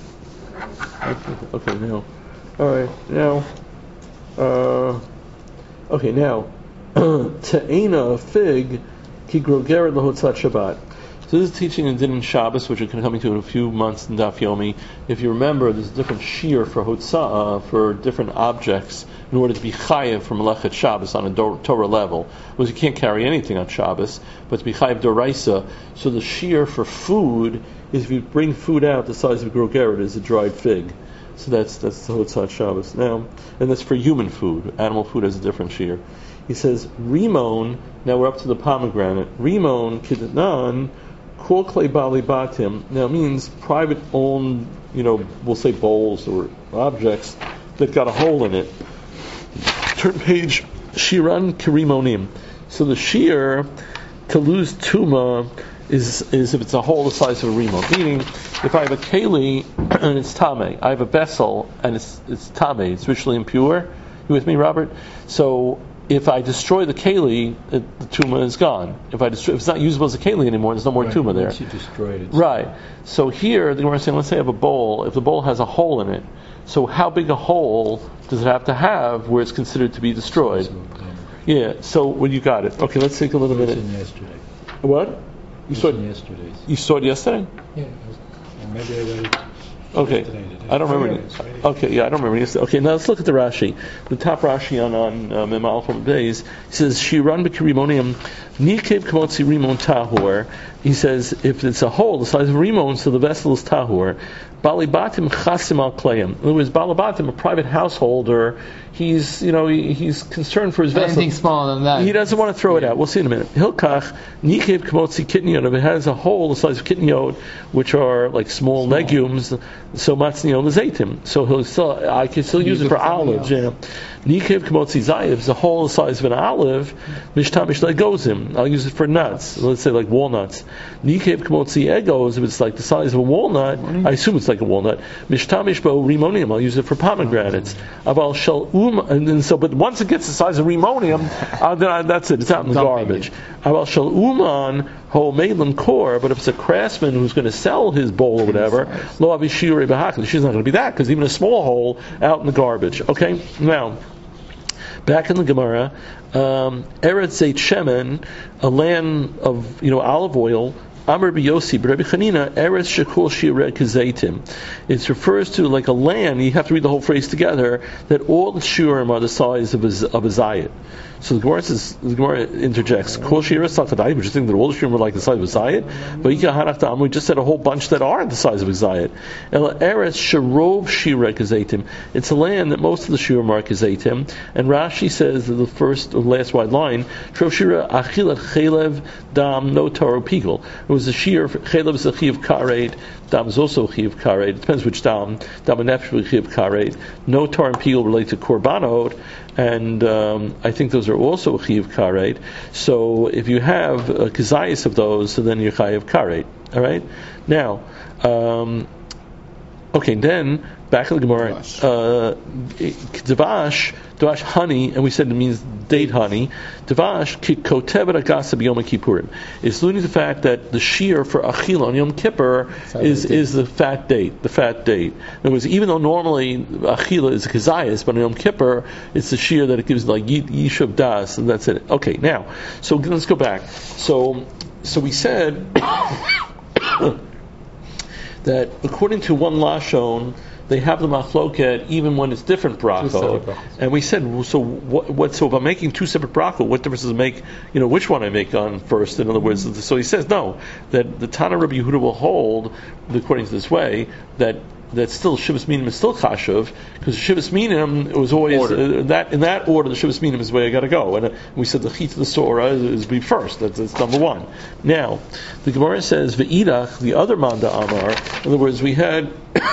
[SPEAKER 1] Okay, now, all right, now, uh, okay, now. Te'ena, fig, ki grogeret lahotzat Shabbat. So this is teaching in Din and Shabbos, which we're coming to in a few months in Daf Yomi. If you remember, there's a different shear for hotzah, for different objects, in order to be chayev from Melechet Shabbos on a Torah level. Because you can't carry anything on Shabbos, but to be chayev doraisa. So the shear for food is if you bring food out the size of a grogeret is a dried fig. So that's that's the hotzat Shabbos. Now, and that's for human food. Animal food has a different shear. He says, Rimon, now we're up to the pomegranate. Rimon, Kidnan, Kol Klei Bali Batim. Now it means private owned, you know, we'll say bowls or objects that got a hole in it. Turn page, Shiran Kirimonim. So the shear to lose Tuma is is if it's a hole the size of a Rimon. Meaning, if I have a Keli and it's Tame, I have a vessel and it's it's Tame, it's ritually impure. You with me, Robert? So, if I destroy the keli, it, the tuma is gone. If I destroy, if it's not usable as a keli anymore, there's no more
[SPEAKER 4] right,
[SPEAKER 1] tuma there.
[SPEAKER 4] Once you destroyed it.
[SPEAKER 1] Right. So here, the Gemara is saying, let's say I have a bowl. If the bowl has a hole in it, so how big a hole does it have to have where it's considered to be destroyed? Yeah. So when you got it, okay, let's take a little minute.
[SPEAKER 4] Yesterday.
[SPEAKER 1] What? You saw it
[SPEAKER 4] yesterday's.
[SPEAKER 1] You saw it yesterday?
[SPEAKER 4] Yeah, it was, and maybe I read it.
[SPEAKER 1] Okay.
[SPEAKER 4] Yesterday, today.
[SPEAKER 1] I don't remember.
[SPEAKER 4] Oh, yeah,
[SPEAKER 1] any-
[SPEAKER 4] it's right here.
[SPEAKER 1] Okay, yeah, I don't remember. Yesterday. Okay, now let's look at the Rashi. The top Rashi on on uh, Mem Aleph Beis. He says Shiran b'kirimonium nikev kamotzi rimon tahor. He says if it's a hole the size of a rimon, so the vessel is tahor. Balibatim chasim al klayim. In other words, balibatim, a private householder, he's you know he, he's concerned for his vessel.
[SPEAKER 5] Anything smaller than that.
[SPEAKER 1] He doesn't want to throw it out. We'll see in a minute. Hilkach nikev kamotzi kitniot. If it has a hole the size of kitniot, which are like small, small. legumes, so matzniot is eitim. So he'll still I can still use, use it for olives. Yeah. Nikev kamotzi zayiv, the hole the size of an olive. Mishtamish legozim. I'll use it for nuts. Let's say like walnuts. Nikev kamotzi egos, if it's like the size of a walnut, I assume it's like a walnut. Mishtamish bo rimonium. I'll use it for pomegranates. Aval shel um, and then so, but once it gets the size of rimonium, uh, then I, that's it. It's out in the garbage. Aval shel uman ho meilin core. But if it's a craftsman who's going to sell his bowl or whatever, lo avishiri behakli. She's not going to be that because even a small hole out in the garbage. Okay, now. Back in the Gemara, um, Eretz Zeit Shemen, a land of you know olive oil. Amar b'Yossi, Rabbi Chanina, Eretz Shekol Shireh Kazeitim. It refers to like a land. You have to read the whole phrase together. That all the shiurim are the size of a, of a zayit. So the Gemara says, the Gemara interjects, Kol Shireh Sakadai, which is thinking that all the shiurim are like the size of a zayit. But Yika Hanach Dam, we just said a whole bunch that aren't the size of a zayit. El Eretz Sherov Shireh Kazeitim. It's a land that most of the shiurim are kazeitim. And Rashi says that the first or last wide line, Sherov Shireh Achilat Chelev Dam No Taro Pigel. It was a shear. Chelev is a chiv karet. Dam is also a chiv karet. It depends which dam. Dam and nefesh is chiv karet. No tar and peel relate to korbanot, and um, I think those are also a chiv karet. So if you have a kazayis of those, so then you're chayiv karet. All right. Now, um, okay. Then back in the Gemara, uh, devash, devash honey, and we said it means date honey. Devash kotevet agasa b'yom kippurim. It's alluding to the fact that the shear for achila on Yom Kippur is is the fat date, the fat date. In other words, even though normally achila is a kazayas, but on Yom Kippur it's the shear that it gives like yishuv das, and that's it. Okay, now, so let's go back. So, so we said that according to one lashon, they have the machloket even when it's different brachot. And we said, so what, what? So if I'm making two separate brachot, what difference does it make? You know, which one I make on first? In other words, so he says no, that the Tana Rabbi Yehuda will hold, according to this way, that that still Shivas Minim is still Chashuv, because Shivas Minim it was always uh, that in that order. The Shivas Minim is the way I got to go, and uh, we said the Chit of the Sora is, is be first. That's, that's number one. Now the Gemara says Ve'idach, the other Manda Amar. In other words, we had.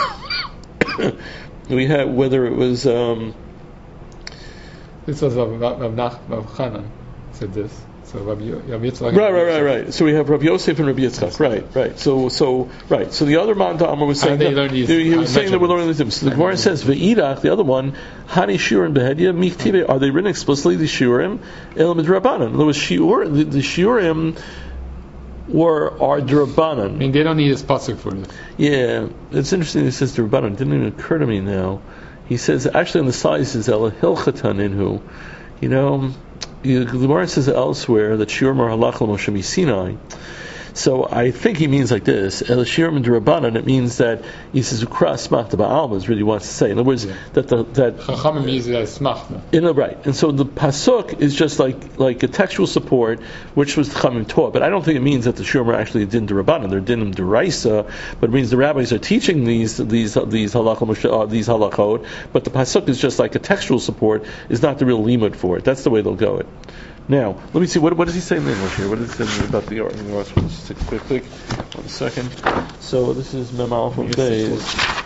[SPEAKER 1] We had whether it was um,
[SPEAKER 5] this was Rav Chanan said this. So Rabbi Yitzchak.
[SPEAKER 1] Right, right, right, right. So we have Rabbi Yosef and Rabbi Yitzchak. Right, right. So, so right. So the other man Amar was saying that
[SPEAKER 5] these,
[SPEAKER 1] he was saying that we're learning this. So the Gemara says Ve'idach, the other one, Hani Shiurim Behedya Miktive. Are they written explicitly? The Shiurim El Midrabanan. In other words, Shiur the, the Shiurim were are drabanan.
[SPEAKER 5] I mean, they don't need this pasuk for this.
[SPEAKER 1] Yeah, it's interesting. He says drabanan. It didn't even occur to me now. He says actually on the side he says el hilchatan inhu. You know, the Gemara says elsewhere that shiur mar halach l'Moshe miSinai. So I think he means like this: El shiurim drabanan. It means that he says ukras smachta ba'alma is really wants to say. In other words, yeah. that the that
[SPEAKER 5] Chachamim means that smachta.
[SPEAKER 1] In a right, and so the pasuk is just like like a textual support, which was the Chachamim taught. But I don't think it means that the shiurim are actually din drabanan. They're din deraisa, but it means the rabbis are teaching these these these halachot uh, these halachot. But the pasuk is just like a textual support. Is not the real limud for it. That's the way they'll go it. Now, let me see, what, what does he say in English here? What does he say about the art? Let's just take a quick, quick, one second. So, this is Mem Aleph Beis.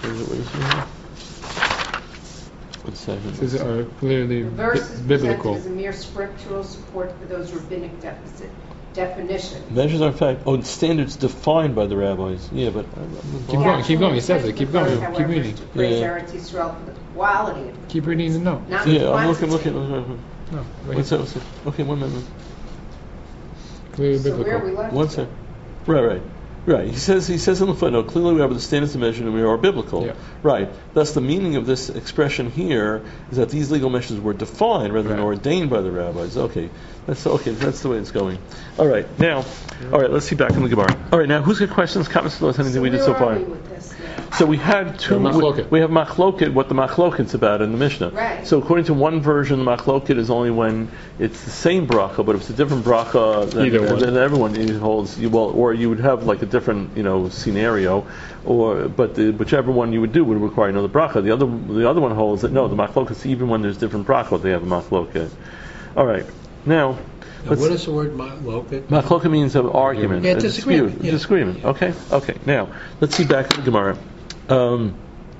[SPEAKER 1] One second.
[SPEAKER 5] These are clearly
[SPEAKER 3] the verse is
[SPEAKER 5] biblical.
[SPEAKER 3] presented as a mere scriptural support for those rabbinic deficit definitions.
[SPEAKER 1] Measures are fact, oh, standards defined by the rabbis. Yeah, but... I'm, I'm
[SPEAKER 5] keep going, keep going, he says it, keep going,
[SPEAKER 3] however,
[SPEAKER 5] keep reading.
[SPEAKER 3] To praise
[SPEAKER 1] Yeah.
[SPEAKER 3] Eretz Yisrael for the quality of
[SPEAKER 5] Keep reading the note.
[SPEAKER 3] not
[SPEAKER 1] Yeah,
[SPEAKER 3] the
[SPEAKER 1] I'm looking,
[SPEAKER 3] quantity.
[SPEAKER 1] looking, looking.
[SPEAKER 5] No,
[SPEAKER 1] One
[SPEAKER 5] right.
[SPEAKER 1] second, one second. Okay, one minute.
[SPEAKER 5] Clearly
[SPEAKER 3] So where are we
[SPEAKER 5] biblical.
[SPEAKER 3] left?
[SPEAKER 1] One second. Right, right. Right. He says he says in the footnote, clearly we have the standards of measurement we are biblical.
[SPEAKER 5] Yeah.
[SPEAKER 1] Right. Thus the meaning of this expression here is that these legal measures were defined rather than
[SPEAKER 5] Right.
[SPEAKER 1] ordained by the rabbis. Okay. That's okay, that's the way it's going. All right, now all right, let's see back in the Gemara. All right, now who's got questions, comments, thoughts, anything
[SPEAKER 3] So
[SPEAKER 1] we did
[SPEAKER 3] where
[SPEAKER 1] so
[SPEAKER 3] are
[SPEAKER 1] far?
[SPEAKER 3] we with this now?
[SPEAKER 1] So we had two.
[SPEAKER 5] Yeah,
[SPEAKER 1] We,
[SPEAKER 5] machloket.
[SPEAKER 1] we have machloket. What the machloket's about in the Mishnah.
[SPEAKER 3] Right.
[SPEAKER 1] So according to one version, the machloket is only when it's the same bracha, but if it's a different bracha, then,
[SPEAKER 5] Either one.
[SPEAKER 1] then everyone holds. You well, or you would have like a different, you know, scenario, or but the, whichever one you would do would require another bracha. The other the other one holds that no, the machloket even when there's different bracha, they have a machloket. All right, now.
[SPEAKER 4] Now, what does the word machloket?
[SPEAKER 1] Machloket means an argument,
[SPEAKER 4] Yeah,
[SPEAKER 1] a
[SPEAKER 4] disagreement,
[SPEAKER 1] dispute,
[SPEAKER 4] yeah.
[SPEAKER 1] disagreement. Okay, okay. Now let's see back at the Gemara. Um,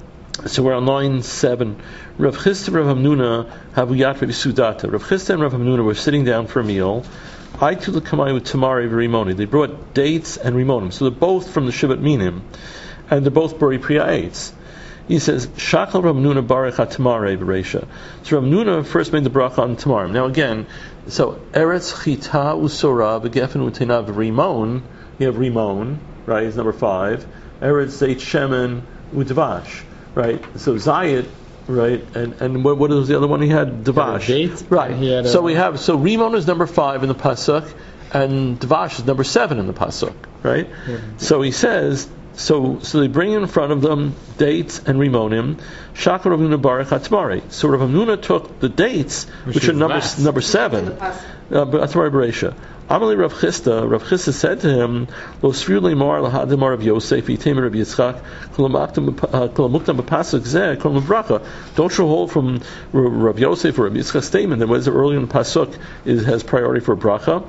[SPEAKER 1] so we're on line seven. Rav Chisda and Rav Hamnuna have uyat Rav Sudata. Rav Chisda and Rav Hamnuna were sitting down for a meal. I too l'kamai with tamari v'rimoni. They brought dates and rimonim. So they're both from the Shivat Minim, and they're both bari priya eights. He says, Shachal Rav Nuna Baruch HaTamare Bereisha. So Rav Nuna first made the bracha on Tamarim. Now again, so Eretz Chita Usora Begefen Utena Rimon. You have Rimon, right? Is number five. Eretz Zeit Shemen Udvash, right? So Zayit, right? And and what, what was the other one he had? Dvash,
[SPEAKER 5] He had a date,
[SPEAKER 1] right?
[SPEAKER 5] and he had a-
[SPEAKER 1] so we have so Rimon is number five in the pasuk, and Dvash is number seven in the pasuk, right? So he says. So, so they bring in front of them dates and rimonim. Shachar Rav Nuna Baruch HaTamari. So Rav Nuna took the dates, which,
[SPEAKER 5] Which
[SPEAKER 1] are
[SPEAKER 5] is
[SPEAKER 1] number
[SPEAKER 5] last.
[SPEAKER 1] number seven.
[SPEAKER 3] The pas-
[SPEAKER 1] Uh, but Atamari Bereisha. Amalei Rav Chisda. Rav Chisda said to him, "Lo sfir leimar lahadimar Rav Yosef yitem Rav Yitzchak kolamaktam kolamuktam b'pasuk zeh kolam bracha." Don't you hold from Rav Yosef or Rav Yitzchak's statement that what is early in the pasuk is has priority for bracha?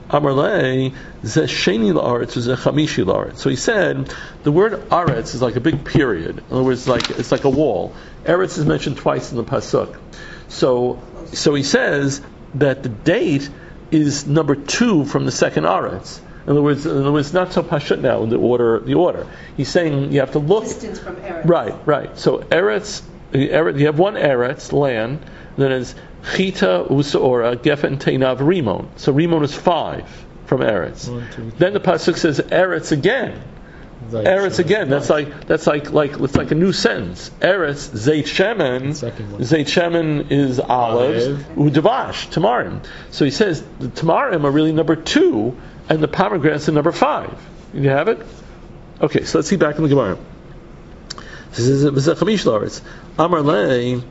[SPEAKER 1] Amarlei zeh sheni la'aretz zeh chamishi la'aretz. So he said the word aretz is like a big period. In other words, like it's like a wall. Eretz is mentioned twice in the pasuk. So, so he says that the date is number two from the second aretz. In other words, in other words, not so pashut now in the order. The order. He's saying you have to look.
[SPEAKER 3] Distance from Eretz.
[SPEAKER 1] Right, right. So eretz, eretz you have one eretz land. Then it's chita usaora gefen teinav rimon. So rimon is five from eretz.
[SPEAKER 5] One, two,
[SPEAKER 1] Then the pasuk says eretz again.
[SPEAKER 5] Zayit
[SPEAKER 1] Eretz
[SPEAKER 5] Shemen.
[SPEAKER 1] again. That's like that's like like it's like a new sentence. Eretz Zeit Shemen.
[SPEAKER 5] Second one.
[SPEAKER 1] Zeit Shemen is olives.
[SPEAKER 5] Olive.
[SPEAKER 1] Udavash Tamarim. So he says the Tamarim are really number two, and the pomegranates are number five. You have it. Okay, so let's see back in the Gemara. This is Chamish Laretz. Amar Lei.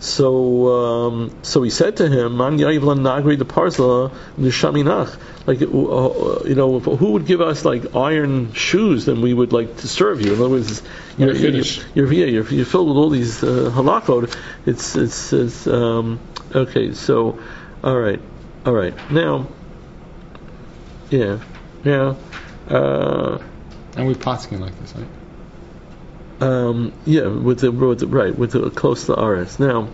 [SPEAKER 1] So um, so he said to him, Man Yayiv Lan Nagri the Parsla Nishaminach. Like uh, you know, who would give us like iron shoes? Then we would like to serve you. In other words, you're
[SPEAKER 5] You're finished.
[SPEAKER 1] You're, you're, you're, you're filled with all these uh, halachot. It's it's it's um, okay. So all right, all right. Now, yeah, now. Uh,
[SPEAKER 5] And we posking like this, right?
[SPEAKER 1] Um, yeah, with the, with the right, with the close to the R S. Now,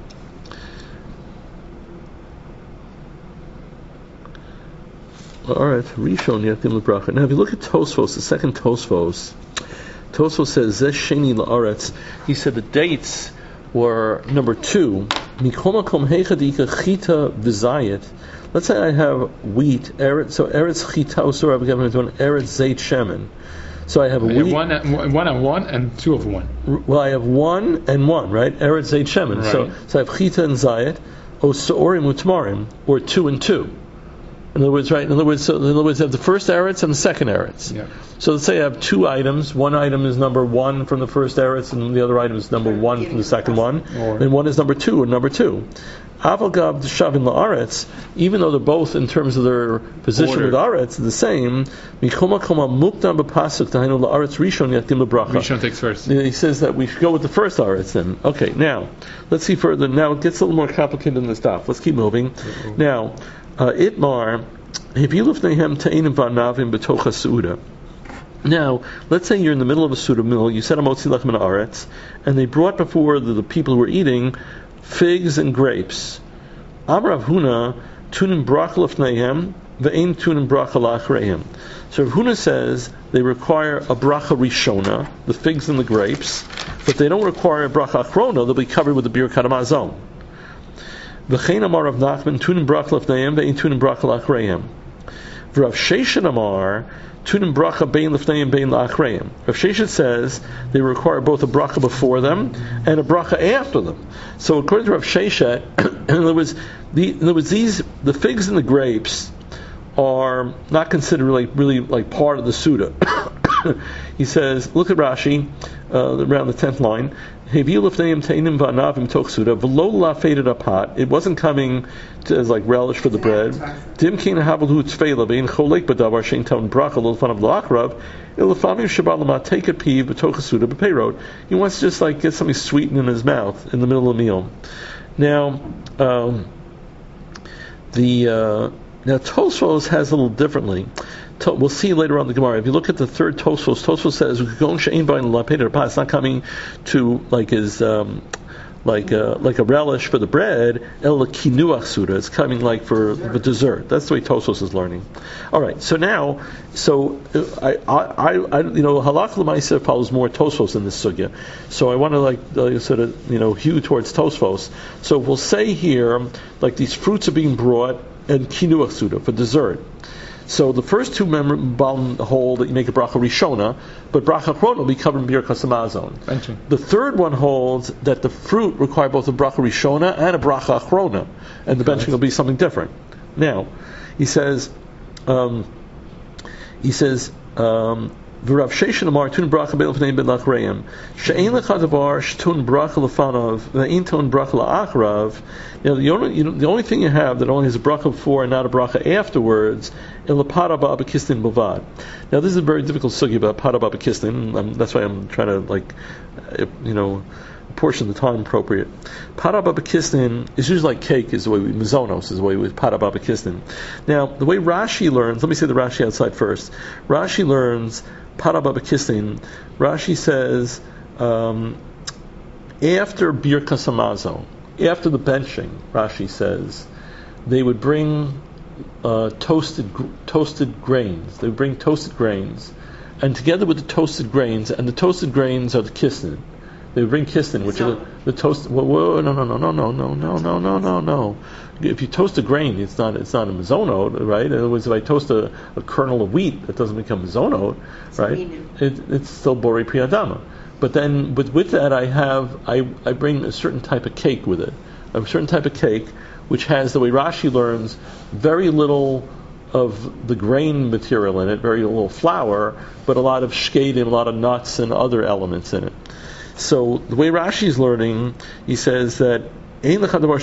[SPEAKER 1] all right, Rishon Yatim Lebracha. Now, if you look at Tosfos, the second Tosfos, Tosfos says Zesh Sheni La'aretz. He said the dates were number two. Mikol Makom Heichadika Chita V'Zayit. Let's say I have wheat, Eretz. So Eretz Chita Usur I've given it one Eretz Zeit Shemen. So I have a
[SPEAKER 5] I have
[SPEAKER 1] wheat.
[SPEAKER 5] one, and- one and one and two of one.
[SPEAKER 1] Well, I have one and one, right? Eretz Zeit Shemen. So,
[SPEAKER 5] Right.
[SPEAKER 1] so I have Chita and Zayit, O Seorim Utmarim, or two and two. In other words, right? In other words, so in other words, I have the first Eretz and the second Eretz.
[SPEAKER 5] Yeah.
[SPEAKER 1] So let's say I have two items. One item is number one from the first Eretz, and the other item is number one from the second one.
[SPEAKER 5] Or-
[SPEAKER 1] And one is number two or number two. Avalgav Shavin La'aretz, even though they're both in terms of their position
[SPEAKER 5] Order.
[SPEAKER 1] with Aretz the same, Mikoma Koma Mukdam B'Pasuk Tahainu La'aretz Rishon Yatim Lebracha.
[SPEAKER 5] Rishon takes first.
[SPEAKER 1] He says that we should go with the first aretz then. Okay, now, let's see further. Now, it gets a little more complicated than this stuff. Let's keep moving.
[SPEAKER 5] Uh-oh.
[SPEAKER 1] Now, uh, Itmar, Hiviluf Nehem Ta'enim Vanavim B'tocha Su'uda. Now, let's say you're in the middle of a Suda meal, you said a Motzi Lechem Aretz, and they brought before the, the people who were eating figs and grapes. Amrav Huna, Tunim Brach Lefnehem, Ve'ein Tunim Brach Lachrehem. So Rav Huna says they require a bracha rishona, the figs and the grapes, but they don't require a bracha achrona, they'll be covered with the birkat hamazon. V'chein amar Rav Nachman, Tunim Brach Lefnehem, Ve'ein Tunim Brach Lachrehem. Rav Sheshan amar, Tunim bracha bein lefneim bein la'achreim. Rav Sheshet says they require both a bracha before them and a bracha after them. So according to Rav Sheshet, in other words, the, in other words, these the figs and the grapes are not considered like really like part of the Suda. He says, look at Rashi uh, around the tenth line. It wasn't coming to, as like relish for the bread. He wants to just like get something sweetened in his mouth in the middle of the meal. Now, um, the uh, now Tosfos has a little differently. We'll see later on in the Gemara. If you look at the third Tosfos, Tosfos says it's not coming to like his um, like a, like a relish for the bread. It's coming like for the dessert. That's the way Tosfos is learning. All right. So now, so I, I, I you know, halakha l'maaseh follows more Tosfos in this sugya. So I want to like uh, sort of you know hew towards Tosfos. So we'll say here like these fruits are being brought and kinuach suda for dessert. So the first two members hold that you make a bracha rishona, but bracha achrona will be covered in birkas hamazon. The third one holds that the fruit require both a bracha rishona and a bracha achrona, and the benching will be something different. Now, he says, um, he says, um, V'Rav Sheshet amar tun bracha bein l'fnei ben lachreim she'ein lecha davar shtun bracha l'fanav ve'ein tun bracha la'achrav. Now the only you know, the only thing you have that only has a bracha before and not a bracha afterwards in l'pada ba'abakistin b'vad. Now this is a very difficult sugi about pada ba'abakistin. Um, that's why I'm trying to like you know portion the time appropriate. Pada ba'abakistin is usually like cake is the way we mizonos is the way we pada ba'abakistin. Now the way Rashi learns, let me say the Rashi outside first. Rashi learns Pada ba'abakistin. Rashi says um, after birkas hamazon, after the benching, Rashi says they would bring uh, toasted toasted grains. They would bring toasted grains, and together with the toasted grains, and the toasted grains are the kisnin. They would bring kisnin, which so, are the, the toast. Whoa, whoa, no, no, no, no, no, no, no, no, no, no, no. If you toast a grain, it's not it's not a mizonot, right? In other words, if I toast a, a kernel of wheat, it doesn't become mizonot, right? It, it's still bori priyadama. But then, but with that, I have I, I bring a certain type of cake with it, a certain type of cake which has, the way Rashi learns, very little of the grain material in it, very little flour, but a lot of shkedim, a lot of nuts and other elements in it. So the way Rashi is learning, he says that meaning the way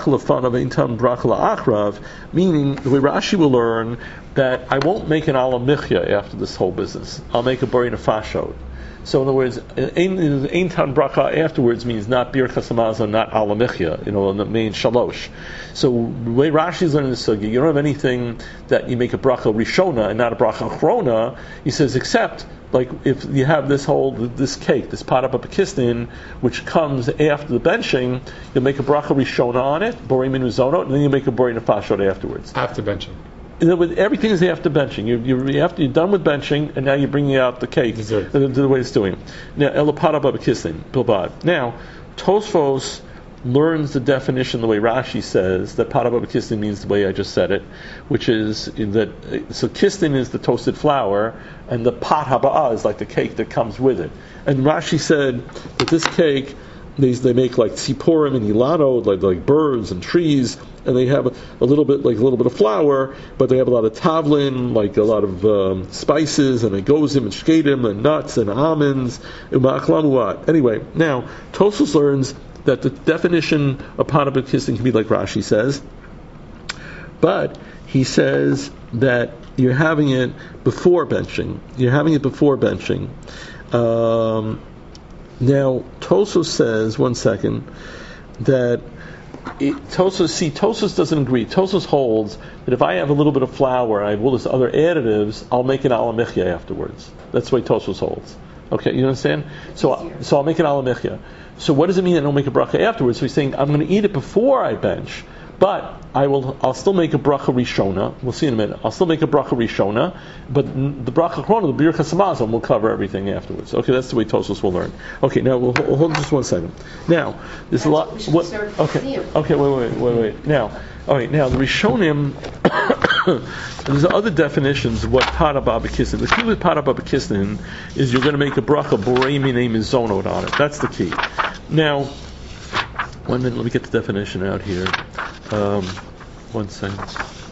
[SPEAKER 1] Rashi will learn that I won't make an alam michya after this whole business. I'll make a bari nefashot. So in other words, ein tan bracha afterwards means not birkas hamazon, not alam michya, you know, the main shalosh. So the way Rashi is learning this sugi, you don't have anything that you make a bracha rishona and not a bracha achrona. He says except like if you have this whole this cake, this pada ba'abakistin, which comes after the benching, you'll make a bracha rishona on it, bori min uzonot, and then you make a bori nefashot afterwards.
[SPEAKER 5] After benching.
[SPEAKER 1] And then with everything is after benching. You, you, you have to, you're done with benching, and now you're bringing out the cake.
[SPEAKER 5] Dessert.
[SPEAKER 1] The, the way it's doing. Now, el pada ba'abakistin, bilbad. Now, Tosfos learns the definition the way Rashi says that pada ba'abakistin means the way I just said it, which is that so kistin is the toasted flour, and the pat haba'ah is like the cake that comes with it. And Rashi said that this cake, these they make like tziporim and ilano, like like birds and trees, and they have a, a little bit like a little bit of flour, but they have a lot of tavlin, like a lot of um, spices, and agozim and shkedim and nuts and almonds. Anyway, now Tosfos learns that the definition of pada ba'abakistin can be like Rashi says, but he says that you're having it before benching. You're having it before benching. Um, now, Tosfos says, one second, that it, Tosfos, see, Tosfos doesn't agree. Tosfos holds that if I have a little bit of flour and I have all this other additives, I'll make an alam michya afterwards. That's the way Tosfos holds. Okay, you understand? So, so I'll make an alam michya. So what does it mean I don't make a bracha afterwards? So he's saying I'm going to eat it before I bench, But I will, I'll still make a bracha rishona. We'll see in a minute. I'll still make a bracha rishona, but the bracha achrona, the birchas hamazon, will cover everything afterwards. Okay, that's the way Tosfos will learn. Okay, now we'll, we'll hold just one second. Now there's a lot.
[SPEAKER 3] What,
[SPEAKER 1] okay, okay, wait, wait, wait, wait. Now, all right, now the rishonim. There's other definitions of what Pada Baba Kisnin. The key with Pada Baba Kisnin is you're going to make a bracha borei minei mizonot on it. That's the key. Now, one minute. Let me get the definition out here. Um, one second.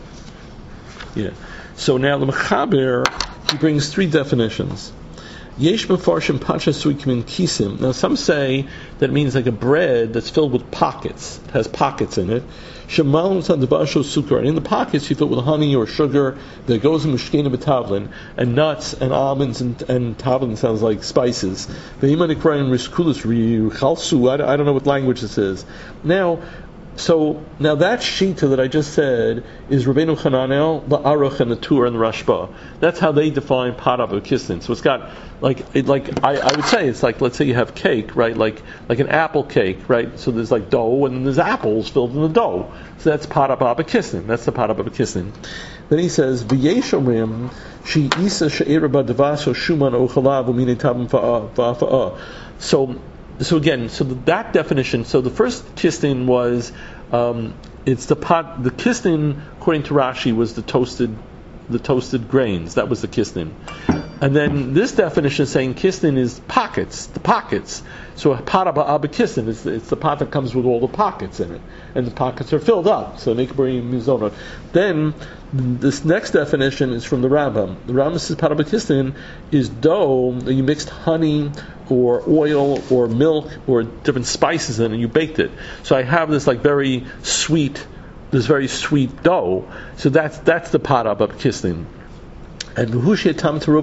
[SPEAKER 1] Yeah. So now the Mechaber, he brings three definitions. Yesh mefarshim pacha suikim kisim. Now some say that it means like a bread that's filled with pockets. It has pockets in it. Shemal tadbasho sukar. And in the pockets you fill with honey or sugar that goes in mushkena betavlin, and nuts and almonds and, and tavlin sounds like spices. Ve'imanikra riskulis riuchalsu. I don't know what language this is. Now, So now that shita that I just said is Rabbeinu Hananel, the Aruch, and the Tur, and the Rashba. That's how they define Pada Baba Kisnin. So it's got like it, like I, I would say it's like, let's say you have cake, right? Like like an apple cake, right? So there's like dough and then there's apples filled in the dough. So that's Pada Baba Kisnin. That's the Pada Baba Kisnin. Then he says V'yeshamrim she isa she'era b'davaso shuman ochalav u'minei tabim fa'afa'a. So. So again, so the, that definition. So the first kistin was, um, it's the pot. The kistin, according to Rashi, was the toasted, the toasted grains. That was the kistin. And then this definition is saying kistin is pockets, the pockets. So a pot of a kistin, it's, it's the pot that comes with all the pockets in it, and the pockets are filled up. So nikbari mizonot. Then this next definition is from the Rambam. The Rambam says pot of a kistin is dough that you mixed honey or oil or milk or different spices in, and you baked it. So I have this like very sweet, this very sweet dough. So that's that's the pot of a kistin. And provided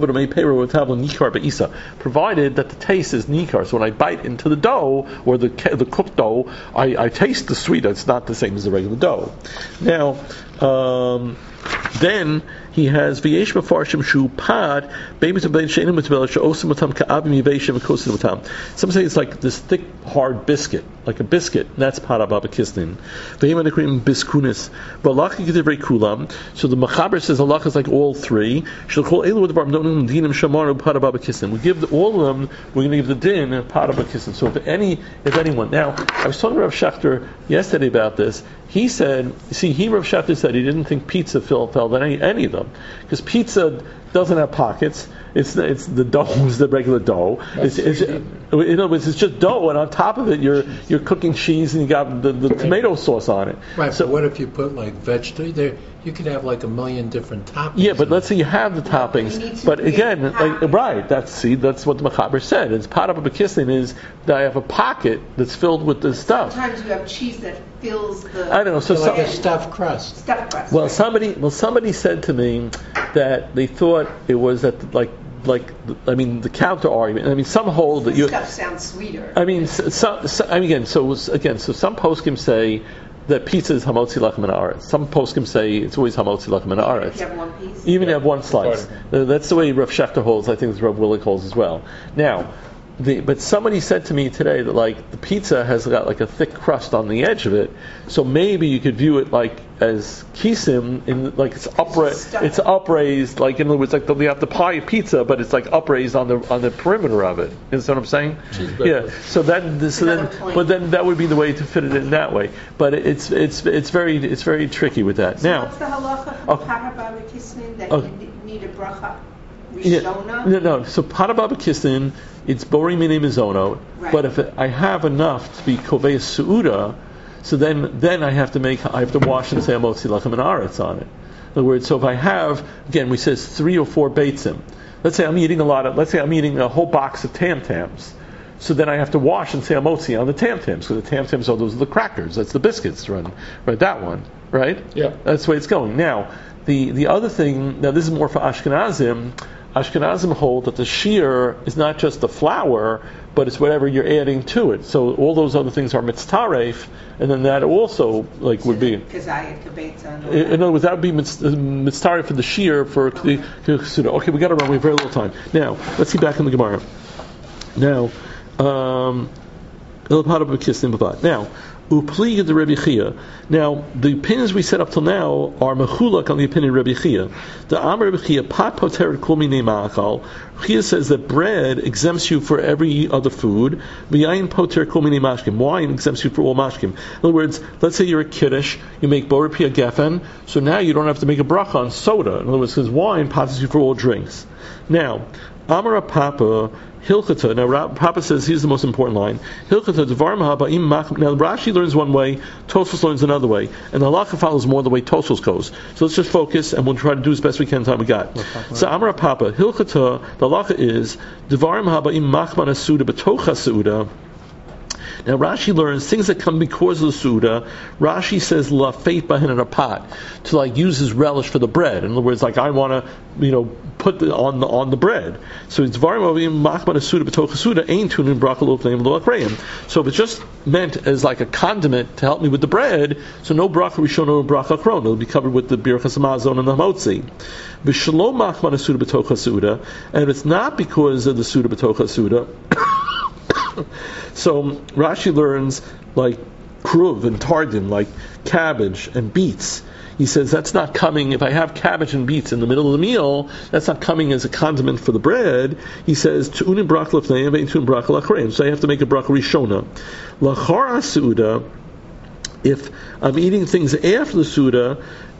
[SPEAKER 1] that the taste is nikar. So when I bite into the dough or the the cooked dough, I, I taste the sweet. It's not the same as the regular dough. Now, um, then he has v'yesh mefarshim shu pad babies of she'enim mitzvah she'osim otam ka'avim yiveshim v'kosim otam. Some say it's like this thick, hard biscuit, like a biscuit. And that's Pada Baba Kisnin. V'yim anekrim biskunis. V'alach yedivrei kulam. So the Mechaber says Allah is like all three. Shalchol elu v'davar nonim dinim shamaru Pada Baba Kisnin. We give the, all of them. We're going to give the din Pada Baba Kisnin. So if any, if anyone. Now I was talking to Rav Schachter yesterday about this. He said, see, he Rav Schachter said he didn't think pizza fell fell any any of them. Because pizza doesn't have pockets. It's it's the dough is the regular dough. It's, it's, in other words, it's just dough, and on top of it, you're you're cooking cheese, and you got the, the tomato sauce on it.
[SPEAKER 4] Right.
[SPEAKER 1] So
[SPEAKER 4] but what if you put like vegetables there? You could have like a million different toppings.
[SPEAKER 1] Yeah, but let's say you have the toppings. But again, like, right? That's see, that's what the Mechaber said. It's part of a kissin is that I have a pocket that's filled with this stuff.
[SPEAKER 3] Sometimes you have cheese that fills the.
[SPEAKER 1] I don't know. So,
[SPEAKER 4] So like
[SPEAKER 1] some,
[SPEAKER 4] a stuffed crust.
[SPEAKER 3] Stuffed crust.
[SPEAKER 1] well,
[SPEAKER 3] right.
[SPEAKER 1] somebody well somebody said to me that they thought it was that like. Like I mean, the counter argument. I mean, some hold that
[SPEAKER 3] This
[SPEAKER 1] you.
[SPEAKER 3] stuff sounds sweeter.
[SPEAKER 1] I mean, so, so, I mean, again, so again, so some poskim say that pizza is hamotzi lachem min haaretz. Some poskim say it's always hamotzi lachem min
[SPEAKER 3] If
[SPEAKER 1] haaretz.
[SPEAKER 3] you have one piece.
[SPEAKER 1] Even if you have one slice. Uh, That's the way Rav Schachter holds. I think it's Rav Willig holds as well. Now, the, but somebody said to me today that like the pizza has got like a thick crust on the edge of it, so maybe you could view it like as kisim in like it's upraised. It's upraised, like in other words, like the, you have the pie pizza, but it's like upraised on the on the perimeter of it. You understand what I'm saying? Yeah. So that this so then, but then that would be the way to fit it in that way. But it's it's it's very it's very tricky with that.
[SPEAKER 3] So
[SPEAKER 1] now,
[SPEAKER 3] what's the halacha
[SPEAKER 1] oh,
[SPEAKER 3] for Pada Baba Kisnin that
[SPEAKER 1] oh,
[SPEAKER 3] you need a bracha?
[SPEAKER 1] Yeah,
[SPEAKER 3] Rishona?
[SPEAKER 1] no, no. So Pada Baba Kisnin, it's Bori Mini Mizono.
[SPEAKER 3] Right.
[SPEAKER 1] But if I have enough to be Kovei Su'uda, so then then I have to make I have to wash and say Amotzi Lachem and Aretz on it. In other words, so if I have again, we says three or four beitzim. Let's say I'm eating a lot of. Let's say I'm eating a whole box of tam tams. So then I have to wash and say Amotzi on the tam tams. So the tam tams are those are the crackers. That's the biscuits. Run right that one. Right.
[SPEAKER 5] Yeah.
[SPEAKER 1] That's the way it's going. Now the the other thing. Now this is more for Ashkenazim. Ashkenazim hold that the shear is not just the flour, but it's whatever you're adding to it. So all those other things are mitztaref, and then that also like would be.
[SPEAKER 3] Kazayat, kibetza, and all
[SPEAKER 1] In
[SPEAKER 3] that.
[SPEAKER 1] other words, that would be mitztaref for the shear for the Kesuda. Okay, we got to run. We have very little time. Now let's see back in the Gemara. Now, um, now. Upliga the Rebbe Chia. Now, the opinions we set up till now are mechulak on the opinion of Rebbe Chia. The Amar Rebbe Chia, pat poteret kol minei ma'achal. Chia says that bread exempts you for every other food. V'yayin poter kol minei mashkim. Wine exempts you for all mashkim. In other words, let's say you're a kiddush, you make borer pia gefen, so now you don't have to make a bracha on soda. In other words, because wine passes you for all drinks. Now, Amar Papa, Hilchata. Now, Papa says, here's the most important line. Hilchata, Devar Mahaba'im Mach. Now, Rashi learns one way, Tosfos learns another way, and the halacha follows more the way Tosfos goes. So let's just focus, and we'll try to do as best we can the time we got. So, Amar Papa, Hilchata, the halacha is, Devar Mahaba'im Machman Asuda B'tocha Suda. Now Rashi learns things that come because of the Suda. Rashi says la faith bahin in a pot to like use his relish for the bread. In other words, like I want to, you know, put the, on the on the bread. So it's varim ovim machman suda b'tocha suda ain't tunin bracha l'ofneim l'akrayim. So if it's just meant as like a condiment to help me with the bread, so no bracha rishon, no bracha akron. It'll be covered with the birchas hamazon and the hamotzi. V'shalom machman suda b'tocha suda, and if it's not because of the suda b'tocha suda. So Rashi learns like kruv and tardim, like cabbage and beets. He says that's not coming, if I have cabbage and beets in the middle of the meal, that's not coming as a condiment for the bread. He says, Tu'unim brach lefneim ve'tu'unim brach lachreim. So I have to make a brach rishona. Lachar suda, if I'm eating things after the suda,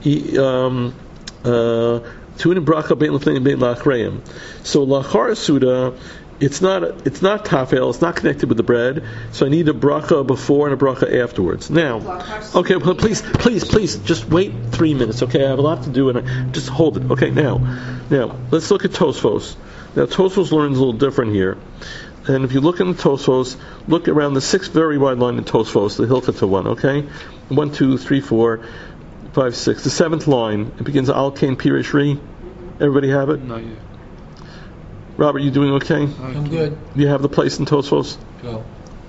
[SPEAKER 1] um, uh, Tu'unim bracha bein lefneim bein lachreim. So lachar suda, It's not it's not tafel, it's not connected with the bread, so I need a bracha before and a bracha afterwards. Now, okay, well, please, please, please, just wait three minutes, okay? I have a lot to do, and I, just hold it, okay? Now, now let's look at Tosfos. Now, Tosfos learns a little different here, and if you look in the Tosfos, look around the sixth very wide line in Tosfos, the Hilchata one, okay? One, two, three, four, five, six. The seventh line, it begins Al Kain Pirish Ri. Everybody have it?
[SPEAKER 5] Not yet.
[SPEAKER 1] Robert, you doing okay?
[SPEAKER 4] I'm good.
[SPEAKER 1] Do you have the place in Tosfos?
[SPEAKER 4] Go.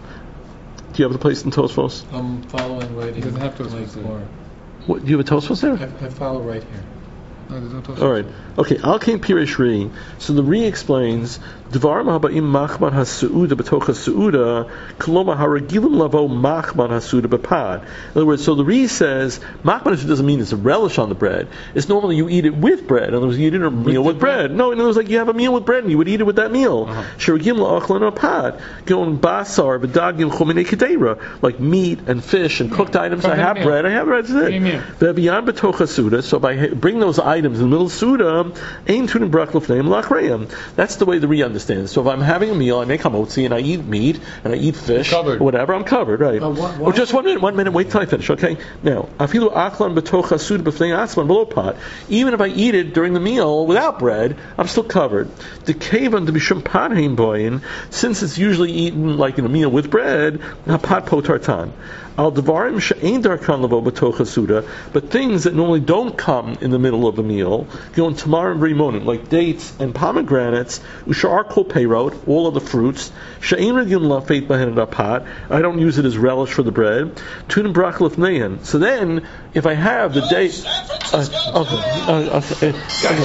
[SPEAKER 1] Do you have the place in Tosfos?
[SPEAKER 4] I'm following right
[SPEAKER 5] It doesn't have
[SPEAKER 4] in
[SPEAKER 5] Tosfos
[SPEAKER 4] Lake
[SPEAKER 5] there.
[SPEAKER 4] Moore.
[SPEAKER 1] What, do you have a Tosfos there?
[SPEAKER 4] I, I follow right here.
[SPEAKER 5] No, there's no Tosfos.
[SPEAKER 1] All right. Okay. Al Kain Pirish Ri. So the Ri explains Dvarim haba'im machman hasuda b'tocha suda koloma haragilim lavo machman hasuda b'pad. In other words, so the Ri says machman doesn't mean it's a relish on the bread. It's normally you eat it with bread. In other words, you eat a meal with, with bread. bread. No, in other words, like you have a meal with bread and you would eat it with that meal. Sharagim la'achlan apad. Going basar b'dagim chomine kedera, like meat and fish and cooked items. I have bread. I have bread. That's it. B'biyam b'tocha suda. So if I bring those items in the middle of suda, ein tunim brach l'fneim la'achrayim. That's the way the Ri understands. So if I'm having a meal, I make hamotzi and I eat meat and I eat fish, or whatever, I'm covered, right? Uh, what, what, or just one minute, one minute, wait till I finish, okay? Now, afilu achlan b'tocha suda b'fnei atzman below pot. Even if I eat it during the meal without bread, I'm still covered. The kavan to be shumpanheim boyin, since it's usually eaten like in a meal with bread, hapat potartan. Al devarim she'ein darkan lavo b'tocha suda, but things that normally don't come in the middle of the meal, go in tamar and rimonim, like dates and pomegranates, ushar kol peirot, all of the fruits, she'ein regin lafeit bahen pot. I don't use it as relish for the bread. Tunim brach lefnein. So then, if I have the date, uh, okay, uh, okay,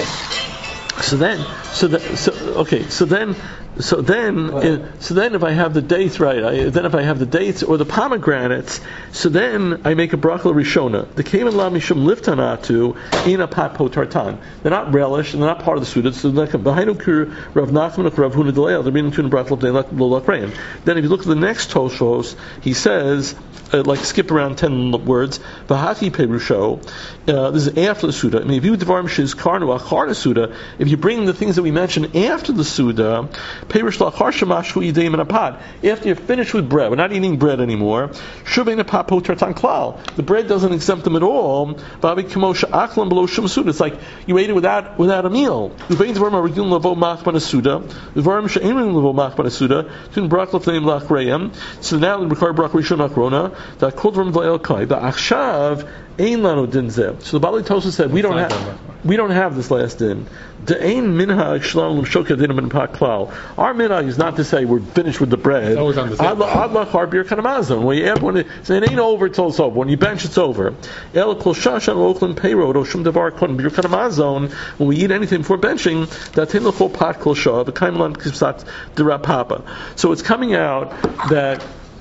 [SPEAKER 1] okay. So then, so that, so okay, so then. So then, uh, so then, if I have the dates right, I, then if I have the dates or the pomegranates, so then I make a bracha rishona. The kaven la mishum liftanatu in a pat potartan. They're not relish and they're not part of the suda. So like behind kur Rav Nachman Rav Huna Delay, they're being tuned bracha l'lachrayim. Then if you look at the next Toshos, he says. Uh, like skip around ten words. V'hati perusho. Uh, this is after the suda. I mean, if you devarim shiz karnu achar the suda, if you bring the things that we mentioned after the suda, perush lachar shemashu yideim in a pot. After you're finished with bread, we're not eating bread anymore. Shuvein a pot potartan klal. The bread doesn't exempt them at all. V'avi k'mosha achlan below shum suda. It's like you ate it without without a meal. Uvein devarim arigin lavo machman suda. Devarim she'ein lavo machman suda. Tun brach lefneim lachrayim. So now we require brach rishon achrona. That called from Vayelkai, the Achshav Ein Lanu Din Zeh. So the Bali Tosa said we don't have we don't have this last din. The Ein Minhag Shalom Shoka Din Ben Pak Klal. Our minhag is not to say we're finished with the bread. Adla Harbir Kanamazon. When you add one, so it ain't over till it's over. When you bench, it's over. El Kol Shashan Oakland Payroad Oshum Devar Kon Bir Kanamazon. When we eat anything before benching, that in the whole pot Kol Shah the Kaimlan Kipsat Dirapapa. So it's coming out that.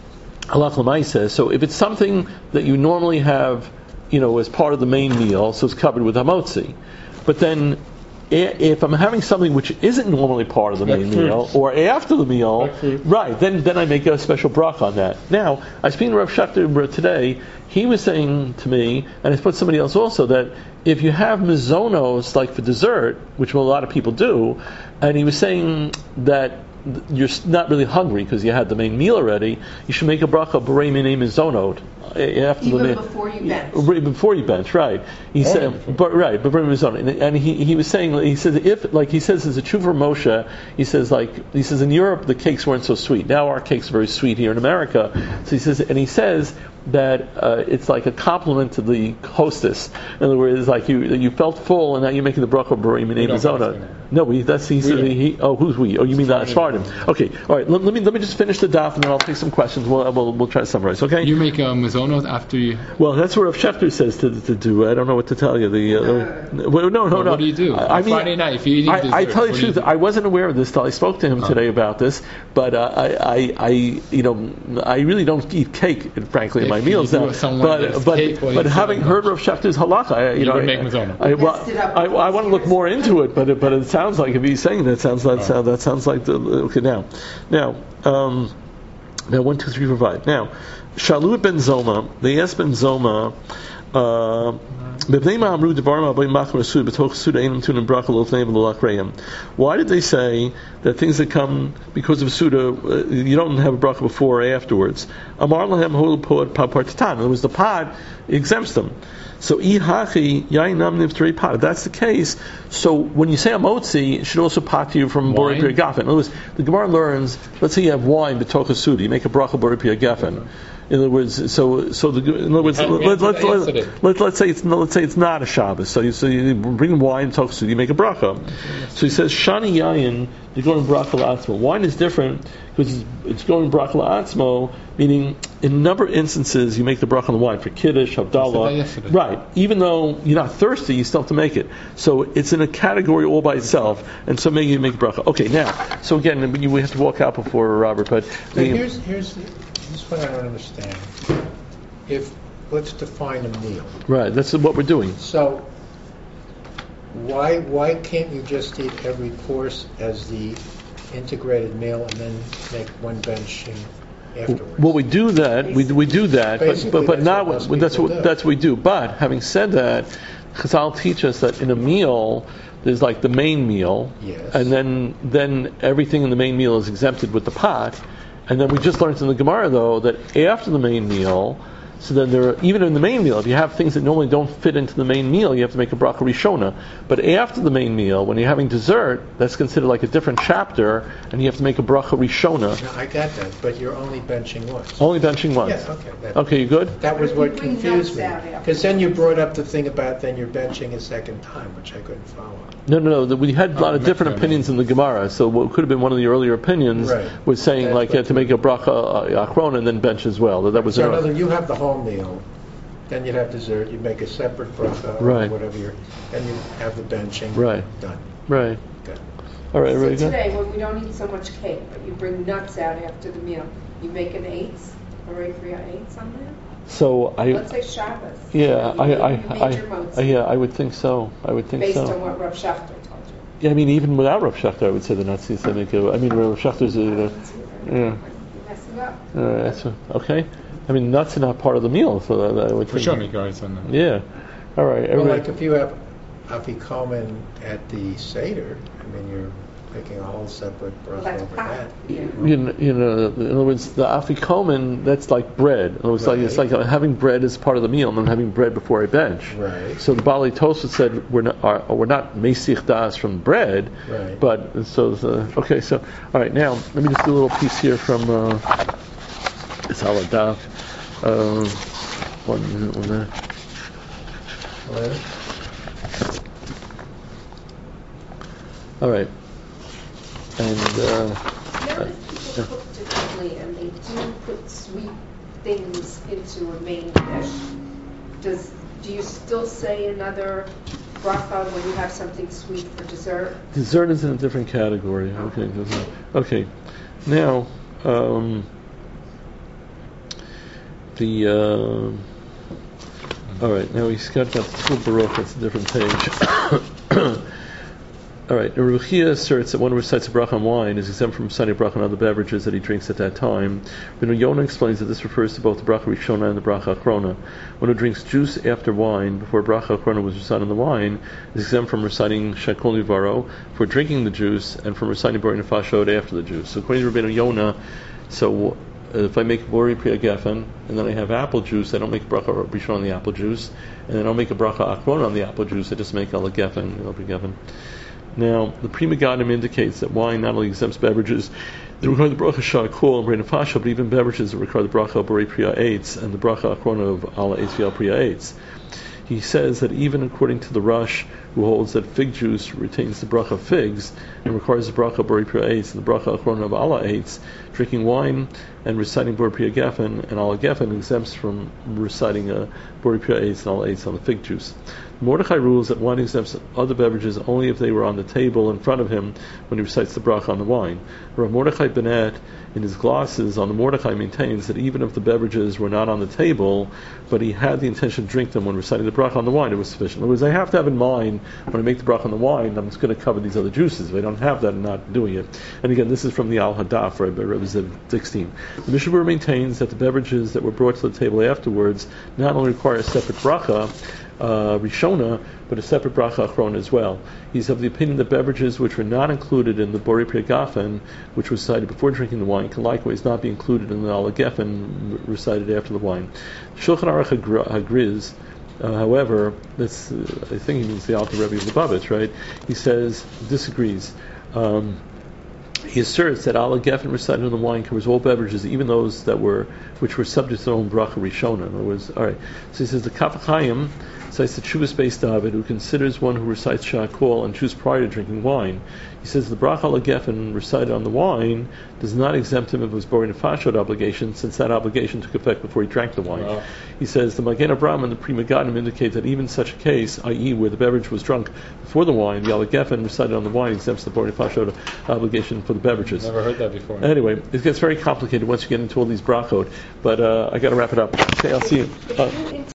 [SPEAKER 1] halach l'maaseh. So if it's something that you normally have, you know, as part of the main meal, so it's covered with hamotzi. But then, if I'm having something which isn't normally part of the main
[SPEAKER 5] Like fruit.
[SPEAKER 1] meal, or after the meal,
[SPEAKER 5] Like fruit.
[SPEAKER 1] right, then then I make a special bracha on that. Now, I was speaking to Rav Schachter today. He was saying to me, and I put somebody else also, that if you have mizonos, like for dessert, which a lot of people do, and he was saying that you're not really hungry because you had the main meal already, you should make a bracha b'rei minei mizonot after
[SPEAKER 3] Even
[SPEAKER 1] the
[SPEAKER 3] before you bench.
[SPEAKER 1] Right, before you bench, right? He
[SPEAKER 5] Oh,
[SPEAKER 1] said,
[SPEAKER 5] before.
[SPEAKER 1] but right, but b'rei mizonot, and, and he he was saying, he says if like he says as a tshuva Moshe, he says like he says in Europe the cakes weren't so sweet. Now our cakes are very sweet here in America. So he says, and he says that uh, it's like a compliment to the hostess. In other words, like you you felt full, and now you're making the bracha b'rei minei
[SPEAKER 5] don't
[SPEAKER 1] mizonot.
[SPEAKER 5] fast,
[SPEAKER 1] No, we, that's he said.
[SPEAKER 5] don't.
[SPEAKER 1] He, oh, who's we? Oh, you mean that Sfardim? Okay, all right. Let, let me let me just finish the daf, and then I'll take some questions. We'll we'll, we'll try to summarize. Okay.
[SPEAKER 5] You make a mizonot after you.
[SPEAKER 1] Well, that's what Rav Schachter says to, to do. I don't know what to tell you. The uh, well, no, no,
[SPEAKER 5] Well,
[SPEAKER 1] no.
[SPEAKER 5] what do you do?
[SPEAKER 1] I, I
[SPEAKER 5] On
[SPEAKER 1] mean,
[SPEAKER 5] Friday night, if you're eating
[SPEAKER 1] I,
[SPEAKER 5] dessert,
[SPEAKER 1] I tell you
[SPEAKER 5] what
[SPEAKER 1] the
[SPEAKER 5] do you
[SPEAKER 1] truth.
[SPEAKER 5] do?
[SPEAKER 1] I wasn't aware of this till I spoke to him
[SPEAKER 5] Oh.
[SPEAKER 1] today about this. But uh, I, I, I, you know, I really don't eat cake, frankly, in my
[SPEAKER 5] If
[SPEAKER 1] meals
[SPEAKER 5] you
[SPEAKER 1] now.
[SPEAKER 5] do someone
[SPEAKER 1] But
[SPEAKER 5] else's
[SPEAKER 1] but
[SPEAKER 5] cake while
[SPEAKER 1] but
[SPEAKER 5] you
[SPEAKER 1] having
[SPEAKER 5] sit
[SPEAKER 1] heard
[SPEAKER 5] on
[SPEAKER 1] Rav Schachter's halacha, I, you,
[SPEAKER 5] You
[SPEAKER 1] know,
[SPEAKER 5] would
[SPEAKER 1] I,
[SPEAKER 5] make mizonot.
[SPEAKER 1] I, well,
[SPEAKER 3] Messed it up
[SPEAKER 1] I,
[SPEAKER 3] with
[SPEAKER 1] I want to look more into it, but it, but it sounds like if he's saying that sounds that
[SPEAKER 5] Oh.
[SPEAKER 1] sound, that sounds like the okay now now. Um, Now, one, two, three, four, five. Now, Shalu ben Zoma, they asked Ben Zoma, uh, why did they say that things that come because of Suda, uh, you don't have a bracha before or afterwards? Amar lahem hol pod partitan. In other words, the pod exempts them. So, ihachi yainam nivteri pot. If that's the case, so when you say a motzi, it should also pot to you from
[SPEAKER 5] Wine?
[SPEAKER 1] borei pirgafen. In other words, the Gemara learns, let's say you have wine, betocha suda, you make a bracha borei pirgafen. In other words, so so the in other words,
[SPEAKER 5] We
[SPEAKER 1] let,
[SPEAKER 5] have- we
[SPEAKER 1] let,
[SPEAKER 5] have to
[SPEAKER 1] let,
[SPEAKER 5] answer
[SPEAKER 1] let,
[SPEAKER 5] it.
[SPEAKER 1] let, let's say it's no, let's say it's not a Shabbos. So you so you bring wine, tocha suda, you make a bracha. So he says shani yayin, you're going bracha la'atzmo. Wine is different because it's, it's going bracha la'atzmo, meaning in a number of instances you make the bracha on the wine for kiddush,
[SPEAKER 5] I said
[SPEAKER 1] havdalah,
[SPEAKER 5] that yesterday.
[SPEAKER 1] right? Even though you're not thirsty, you still have to make it. So it's in a category all by itself, and so maybe you make bracha. Okay, now, so again, we have to walk out before Robert, but
[SPEAKER 4] But
[SPEAKER 1] the-
[SPEAKER 4] here's, here's, the- this is what I don't understand. If, let's define a meal.
[SPEAKER 1] right, that's what we're doing.
[SPEAKER 4] So, why, why can't you just eat every course as the integrated meal and then make one benching afterwards?
[SPEAKER 1] Well, we do that. We, we do that, but
[SPEAKER 4] Basically,
[SPEAKER 1] but, but
[SPEAKER 4] that's
[SPEAKER 1] not
[SPEAKER 4] what most
[SPEAKER 1] what- that's
[SPEAKER 4] people
[SPEAKER 1] what
[SPEAKER 4] do.
[SPEAKER 1] that's what we do. But having said that, Chazal teach us that in a meal there's like the main meal,
[SPEAKER 4] Yes.
[SPEAKER 1] and then then everything in the main meal is exempted with the pot, and then we just learned in the Gemara though that after the main meal. So then there are, even in the main meal, if you have things that normally don't fit into the main meal, you have to make a bracha rishona. But after the main meal, when you're having dessert, that's considered like a different chapter, and you have to make a bracha rishona.
[SPEAKER 4] No, I got that, but you're only benching once.
[SPEAKER 1] Only benching once.
[SPEAKER 4] Yes, okay. that-
[SPEAKER 1] Okay, you good?
[SPEAKER 4] That was
[SPEAKER 3] What
[SPEAKER 4] what
[SPEAKER 3] if you bring
[SPEAKER 4] confused me.
[SPEAKER 3] nuts out after?
[SPEAKER 4] Because then you brought up the thing about then you're benching a second time, which I couldn't follow.
[SPEAKER 1] No, no, no. the- We had a lot
[SPEAKER 5] Oh,
[SPEAKER 1] of different
[SPEAKER 5] Mexican.
[SPEAKER 1] opinions in the Gemara. So what could have been one of the earlier opinions
[SPEAKER 4] Right.
[SPEAKER 1] was saying
[SPEAKER 4] That's
[SPEAKER 1] like you
[SPEAKER 4] what-
[SPEAKER 1] had to make a bracha uh, achrona and then bench as well. That, that was
[SPEAKER 4] So in
[SPEAKER 1] an-
[SPEAKER 4] other words, you have the whole meal, then you'd have dessert, you'd make a separate bracha or
[SPEAKER 1] Right.
[SPEAKER 4] whatever you're, and you have the benching.
[SPEAKER 1] Right.
[SPEAKER 4] Done.
[SPEAKER 1] right.
[SPEAKER 4] Good.
[SPEAKER 1] All right,
[SPEAKER 3] So
[SPEAKER 1] very good.
[SPEAKER 3] today, when we don't eat so much cake, but you bring nuts out after the meal, you make an eights, a refria eights on there?
[SPEAKER 1] So I,
[SPEAKER 3] Let's say Shabbos.
[SPEAKER 1] yeah,
[SPEAKER 3] You
[SPEAKER 1] I,
[SPEAKER 3] made-
[SPEAKER 1] I,
[SPEAKER 3] you made
[SPEAKER 1] I,
[SPEAKER 3] your
[SPEAKER 1] I,
[SPEAKER 3] motzi
[SPEAKER 1] yeah, I would think so. I would think
[SPEAKER 3] based
[SPEAKER 1] so.
[SPEAKER 3] on what Rav Schachter told you.
[SPEAKER 1] Yeah, I mean, even without Rav Schachter, I would say the Nazis they make a. I mean, Rav Schachter's a.
[SPEAKER 3] You
[SPEAKER 1] yeah.
[SPEAKER 3] mess it up.
[SPEAKER 1] Uh, that's a, okay. I mean, nuts are not part of the meal, so that, I would
[SPEAKER 5] For
[SPEAKER 1] think.
[SPEAKER 5] sure, make guys on that.
[SPEAKER 1] Yeah. All right.
[SPEAKER 4] Well,
[SPEAKER 1] everybody-
[SPEAKER 4] like if you have afikomen at the Seder, I mean, you're making a whole separate
[SPEAKER 3] Well,
[SPEAKER 4] bracha
[SPEAKER 3] that's
[SPEAKER 4] over
[SPEAKER 3] pot.
[SPEAKER 4] that.
[SPEAKER 3] Yeah.
[SPEAKER 1] You know, you know, in other words, the afikomen, that's like bread. In other words, like, it's like
[SPEAKER 4] Right.
[SPEAKER 1] having bread as part of the meal, and then having bread before I bench.
[SPEAKER 4] Right.
[SPEAKER 1] So the Bali Tosfot said we're not are, we're not mesich das from bread,
[SPEAKER 4] Right.
[SPEAKER 1] but so the, okay. So all right, now let me just do a little piece here from uh, it's Haladaf. Um, one minute, one minute.
[SPEAKER 4] Well,
[SPEAKER 1] All right, and. Uh,
[SPEAKER 3] Notice people cook differently and they do put sweet things into a main dish. Does, do you still say another bracha when you have something sweet for dessert?
[SPEAKER 1] Dessert is in a different category. Okay. Okay. Now, um, the uh, all right, now he's got that full baruch. That's a different page. All right, Ruchia asserts that one who recites a bracha on wine is exempt from reciting a bracha on other beverages that he drinks at that time. Rabbi Yonah explains that this refers to both the bracha rishona and the bracha achrona. One who drinks juice after wine before bracha achrona was recited on the wine is exempt from reciting shakol nivaro for drinking the juice and from reciting bori nefashot after the juice. So according to Rabbi Yonah, so uh, if I make bori priya gefen and then I have apple juice, I don't make a bracha rishona on the apple juice, and then I don't make a bracha achrona on the apple juice. I just make ala gefen, ala gefen. Now, the Pri Megadim indicates that wine not only exempts beverages that require the bracha shakol and bori nefashot, but even beverages that require the bracha bori priya eitz and the bracha achrona of ala eitz v'al priya eitz. He says that even according to the Rush, who holds that fig juice retains the bracha of figs and requires the bracha bori priya eitz and the bracha achrona of ala eitz, drinking wine and reciting bori priya gefen and ala gefen exempts from reciting a bori priya eitz and ala eitz on the fig juice. Mordechai rules that wine exempts other beverages only if they were on the table in front of him when he recites the bracha on the wine. Rav Mordechai Benet, in his glosses on the Mordechai, maintains that even if the beverages were not on the table, but he had the intention to drink them when reciting the bracha on the wine, it was sufficient. In other words, I have to have in mind when I make the bracha on the wine, I'm just going to cover these other juices. If I don't have that, I'm not doing it. And again, this is from the Al Hadaf, right, by Rebbe Zev Dickstein. The Mishnah Berurah maintains that the beverages that were brought to the table afterwards not only require a separate bracha, Uh, Rishona, but a separate bracha achrona as well. He's of the opinion that beverages which were not included in the bori priya gefen, which was recited before drinking the wine, can likewise not be included in the ala gefen recited after the wine. Shulchan Aruch Hagriz, uh, however, that's, uh, I think he means the Alter Rebbe of Lubavitch, right? He says, disagrees. Um, He asserts that ala gefen recited in the wine covers all beverages, even those that were which were subject to their own bracha rishona. In other words, all right. So he says the Kaf Chaim cites the Tshuvas Beis David, who considers one who recites shakol and chews prior to drinking wine. He says the bracha ala gefen recited on the wine does not exempt him of his bori nefashot obligation, since that obligation took effect before he drank the wine.
[SPEAKER 2] Wow.
[SPEAKER 1] He says the Magen Avraham and the Pri Megadim indicate that even such a case, that is, where the beverage was drunk before the wine, the ala gefen recited on the wine exempts the bori nefashot obligation for the beverages.
[SPEAKER 2] Never heard that before.
[SPEAKER 1] Anyway, it gets very complicated once you get into all these brachot, but uh, I got to wrap it up. Okay, I'll see you. Uh,